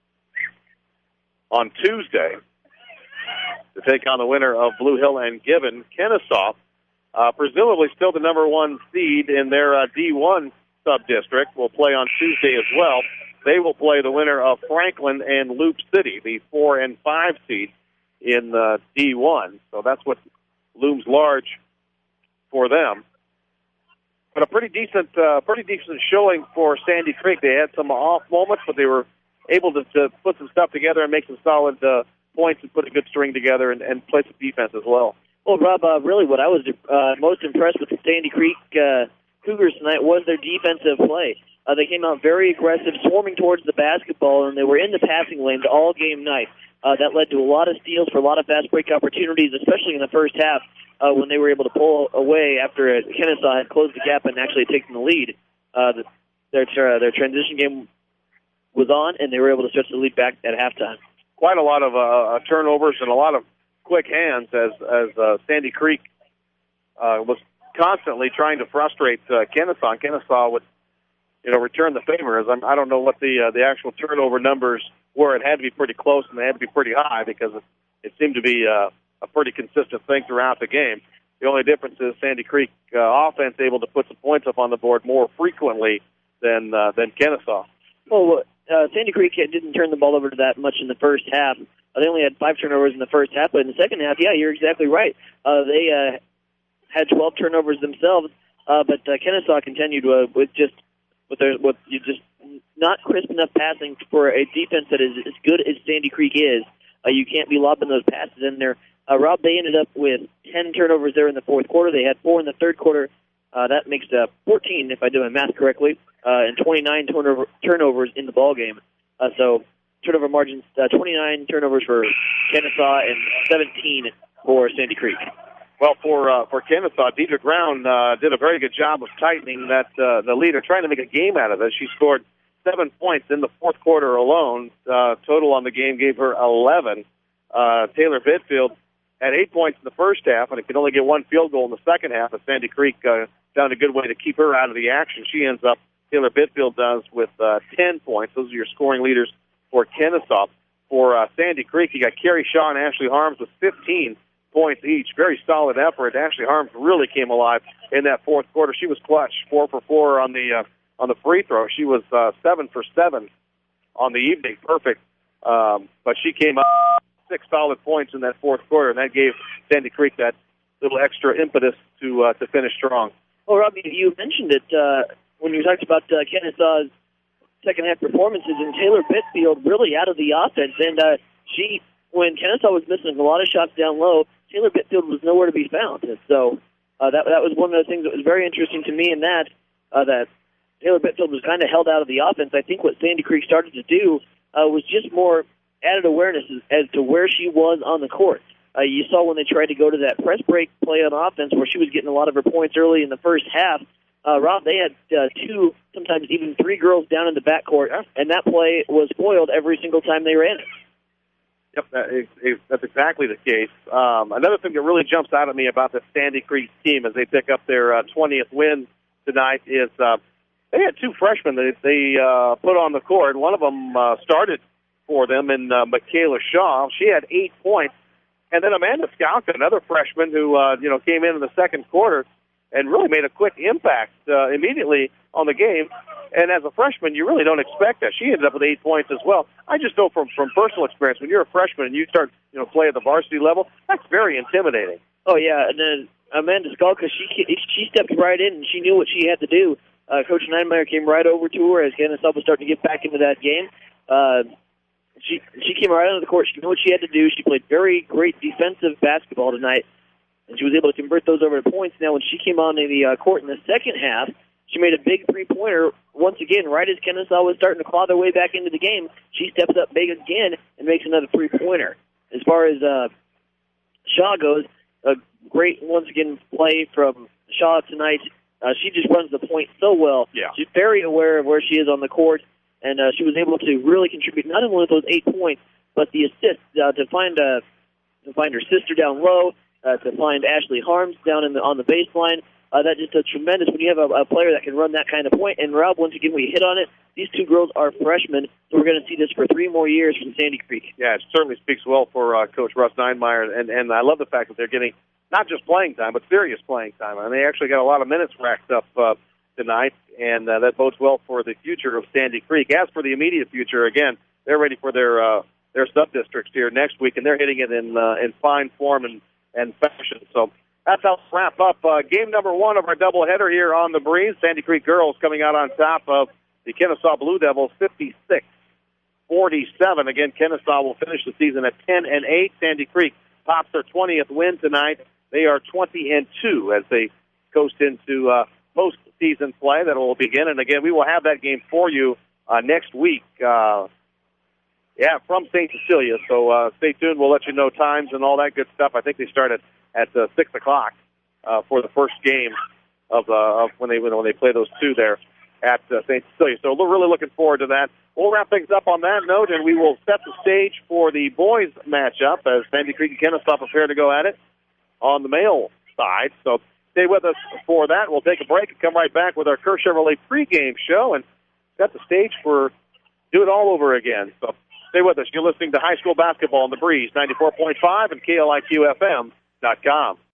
on Tuesday to take on the winner of Blue Hill and Gibbon. Kennesaw, uh, presumably still the number one seed in their uh, D one sub-district, will play on Tuesday as well. They will play the winner of Franklin and Loop City, the four and five seed in uh, D one. So that's what looms large for them. But a pretty decent, uh, pretty decent showing for Sandy Creek. They had some off moments, but they were able to, to put some stuff together and make some solid uh, points and put a good string together and, and play some defense as well. Well, Rob, uh, really what I was uh, most impressed with the Sandy Creek uh, Cougars tonight was their defensive play. Uh, they came out very aggressive, swarming towards the basketball, and they were in the passing lanes all game night. Uh, that led to a lot of steals for a lot of fast break opportunities, especially in the first half uh, when they were able to pull away after uh, Kennesaw had closed the gap and actually taken the lead. Uh, the, their uh, their transition game was on, and they were able to stretch the lead back at halftime. Quite a lot of uh, turnovers and a lot of quick hands as as uh, Sandy Creek uh, was constantly trying to frustrate uh, Kennesaw. Kennesaw would, you know, return the favor. As I'm, I don't know what the uh, the actual turnover numbers were. It had to be pretty close, and they had to be pretty high because it, it seemed to be uh, a pretty consistent thing throughout the game. The only difference is Sandy Creek uh, offense able to put some points up on the board more frequently than uh, than Kennesaw. Well, uh, Sandy Creek didn't turn the ball over to that much in the first half. Uh, they only had five turnovers in the first half, but in the second half, yeah, you're exactly right. Uh, they uh, had twelve turnovers themselves, uh, but uh, Kennesaw continued uh, with just with their with you just not crisp enough passing for a defense that is as good as Sandy Creek is. Uh, you can't be lobbing those passes in there. Uh, Rob, they ended up with ten turnovers there in the fourth quarter. They had four in the third quarter. Uh, that makes uh, fourteen, if I do my math correctly, uh, and twenty-nine turnover, turnovers in the ball game. Uh, so turnover margins, uh, twenty-nine turnovers for Kennesaw and seventeen for Sandy Creek. Well, for uh, for Kennesaw, Deidre Brown uh, did a very good job of tightening that uh, the lead, or trying to make a game out of it. She scored seven points in the fourth quarter alone. Uh, total on the game gave her eleven. Uh, Taylor Bitfield had eight points in the first half, and it could only get one field goal in the second half. But Sandy Creek uh, found a good way to keep her out of the action. She ends up, Taylor Bitfield does, with uh, ten points. Those are your scoring leaders for Kennesaw. For uh, Sandy Creek, you got Carrie Shaw and Ashley Harms with fifteen points each. Very solid effort. Ashley Harms really came alive in that fourth quarter. She was clutch, four for four on the uh, on the free throw. She was uh, seven for seven on the evening. Perfect. Um, but she came up six solid points in that fourth quarter, and that gave Sandy Creek that little extra impetus to uh, to finish strong. Well, Robbie, you mentioned it uh, when you talked about uh, Kennesaw's second half performances, and Taylor Bitfield really out of the offense. And uh, she, when Kennesaw was missing a lot of shots down low, Taylor Bitfield was nowhere to be found. And so uh, that that was one of the things that was very interesting to me in that uh, that Taylor Bitfield was kind of held out of the offense. I think what Sandy Creek started to do uh, was just more added awareness as, as to where she was on the court. Uh, you saw when they tried to go to that press break play on offense where she was getting a lot of her points early in the first half. Uh, Rob, they had uh, two, sometimes even three girls down in the backcourt, and that play was spoiled every single time they ran it. Yep, that is, that's exactly the case. Um, another thing that really jumps out at me about the Sandy Creek team as they pick up their uh, twentieth win tonight is uh, they had two freshmen that they uh, put on the court. One of them uh, started for them in uh, Michaela Shaw. She had eight points. And then Amanda Skalka, another freshman who uh, you know came in in the second quarter and really made a quick impact uh, immediately on the game. And as a freshman, you really don't expect that. She ended up with eight points as well. I just know from, from personal experience, when you're a freshman and you start you know play at the varsity level, that's very intimidating. Oh, yeah. And then Amanda Skalka, she, she stepped right in and she knew what she had to do. Uh, Coach Neinmeyer came right over to her as Kennesaw was starting to get back into that game. Uh, She she came right onto the court. She knew what she had to do. She played very great defensive basketball tonight, and she was able to convert those over to points. Now, when she came on in the uh, court in the second half, she made a big three-pointer once again, right as Kennesaw was starting to claw their way back into the game. She steps up big again and makes another three-pointer. As far as uh, Shaw goes, a great, once again, play from Shaw tonight. Uh, she just runs the point so well. Yeah. She's very aware of where she is on the court. And uh, she was able to really contribute not only with those eight points, but the assist uh, to find uh, to find her sister down low, uh, to find Ashley Harms down in the, on the baseline. Uh, that just a tremendous when you have a, a player that can run that kind of point. And Rob, once again, we hit on it. These two girls are freshmen, so we're going to see this for three more years from Sandy Creek. Yeah, it certainly speaks well for uh, Coach Russ Neinmeyer, and and I love the fact that they're getting not just playing time, but serious playing time. And they actually got a lot of minutes racked up Uh, tonight, and uh, that bodes well for the future of Sandy Creek. As for the immediate future, again, they're ready for their uh, their sub-districts here next week, and they're hitting it in uh, in fine form and, and fashion. So that's how we'll wrap up uh, game number one of our doubleheader here on the Breeze. Sandy Creek girls coming out on top of the Kennesaw Blue Devils, fifty-six forty-seven. Again, Kennesaw will finish the season at ten and eight. Sandy Creek pops their twentieth win tonight. They are twenty and two as they coast into uh, most season play that will begin. And again, we will have that game for you uh, next week. Uh, yeah, from Saint Cecilia. So uh, stay tuned. We'll let you know times and all that good stuff. I think they start at at uh, six o'clock uh, for the first game of, uh, of when they when they play those two there at uh, Saint Cecilia. So we're really looking forward to that. We'll wrap things up on that note, and we will set the stage for the boys matchup as Sandy Creek and Kennesaw prepare to go at it on the male side. So stay with us for that. We'll take a break and come right back with our Kerr Chevrolet pregame show and set the stage for do it all over again. So stay with us. You're listening to high school basketball on the Breeze, ninety-four point five and K L I Q F M dot com.